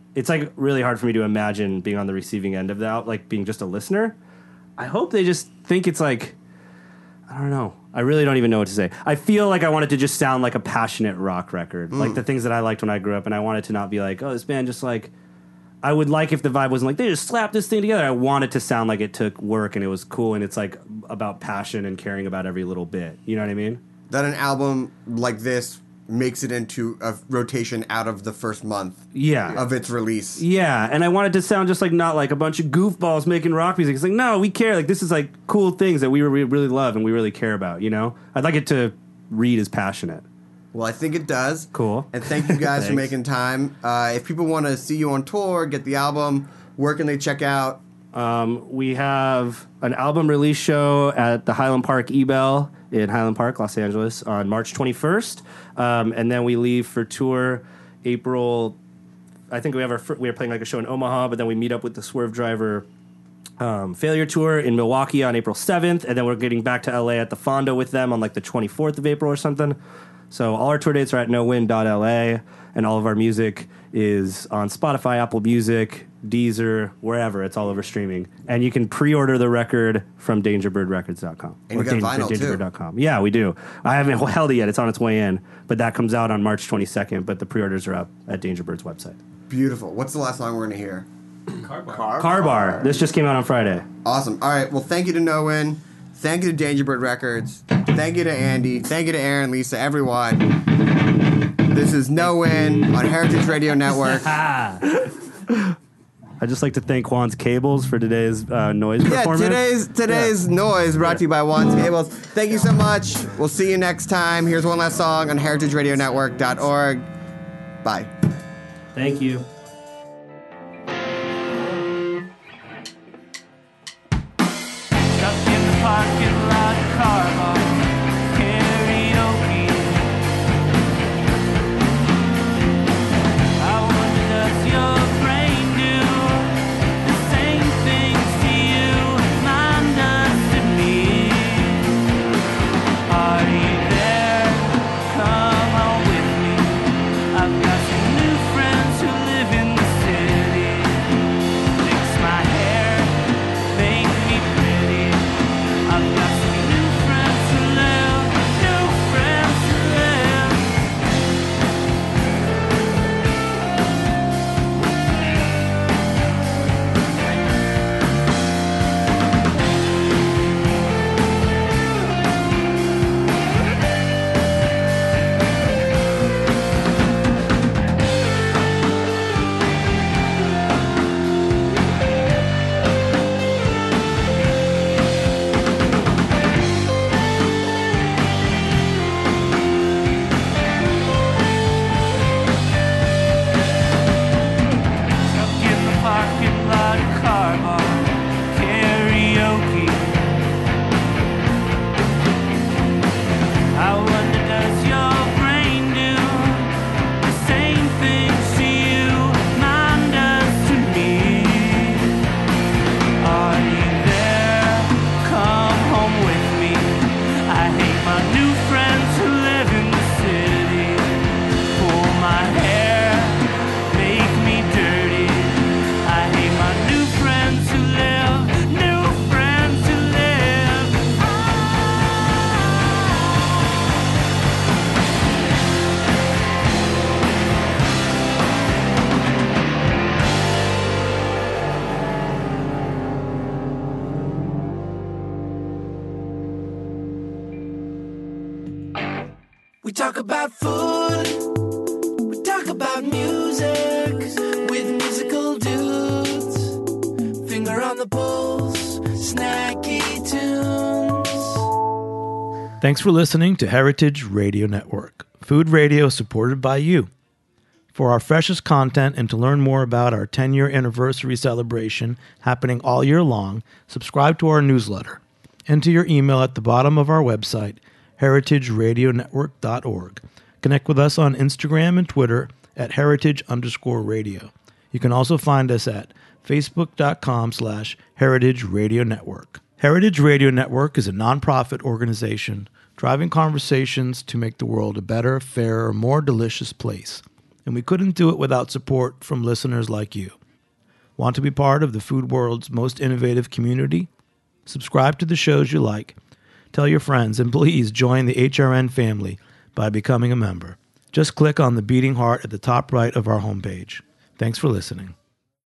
it's like really hard for me to imagine being on the receiving end of that, like being just a listener. I hope they just think it's like, I don't know. I really don't even know what to say. I feel like I want it to just sound like a passionate rock record, Mm. like the things that I liked when I grew up, and I want it to not be like, oh, this band just like. I would like if the vibe wasn't like they just slapped this thing together. I want it to sound like it took work and it was cool and it's like about passion and caring about every little bit. You know what I mean? That an album like this makes it into a rotation out of the first month Yeah. of its release. Yeah, and I want it to sound just like not like a bunch of goofballs making rock music. It's like, no, we care. Like this is like cool things that we re- really love and we really care about, you know? I'd like it to read as passionate. Well, I think it does. Cool. And thank you guys for Thanks. making time. Uh, if people want to see you on tour, get the album, where can they check out? Um, we have an album release show at the Highland Park E-Bell in Highland Park, Los Angeles on March twenty-first. Um, and then we leave for tour April. I think we have our fir- we are playing like a show in Omaha, but then we meet up with the Swerve Driver um, Failure Tour in Milwaukee on April seventh. And then we're getting back to L A at the Fondo with them on like the twenty-fourth of April or something. So all our tour dates are at no win dot L A, and all of our music is on Spotify, Apple Music, Deezer, wherever. It's all over streaming. And you can pre-order the record from danger bird records dot com. And you got vinyl, too. danger bird dot com. Yeah, we do. I haven't held it yet. It's on its way in. But that comes out on March twenty-second, but the pre-orders are up at Dangerbird's website. Beautiful. What's the last song we're going to hear? Car Bar. Car, Car Bar. This just came out on Friday. Awesome. All right. Well, thank you to No Win. Thank you to Danger Bird Records. Thank you to Andy. Thank you to Aaron, Lisa, everyone. This is No Win on Heritage Radio Network. I'd just like to thank Juan's Cables for today's uh, noise Yeah, performance. today's today's noise brought to you by Juan's Cables. Thank you so much. We'll see you next time. Here's one last song on heritage radio network dot org. Bye. Thank you. Stuck in the parking lot, car bar, karaoke. I wonder, does your brain do the same things to you mine does to me? Are you there? Come on with me. I've got some new friends who live in the city. Fix my hair, make me pretty. I've got some new friends who live, new friends who live. Stuck in the parking lot, car bar, karaoke. I wonder, does your brain do the same things to you mine does to me? Are you there? Come home with me. I hate my new friends who live in the city. Pull my hair, make me dirty. I hate my new friends who live, new friends who live. We talk about food, we talk about music with musical dudes. Finger on the pulse, snacky tunes. Thanks for listening to Heritage Radio Network, food radio supported by you. For our freshest content and to learn more about our ten-year anniversary celebration happening all year long, subscribe to our newsletter. Enter your email at the bottom of our website, heritage radio network dot org. Connect with us on Instagram and Twitter at heritage underscore radio. You can also find us at facebook.com slash heritage radio network. Heritage Radio Network is a nonprofit organization driving conversations to make the world a better, fairer, more delicious place. and we couldn't do it without support from listeners like you. Want to be part of the food world's most innovative community? Subscribe to the shows you like, tell your friends, and please join the H R N family by becoming a member. Just click on the beating heart at the top right of our homepage. Thanks for listening.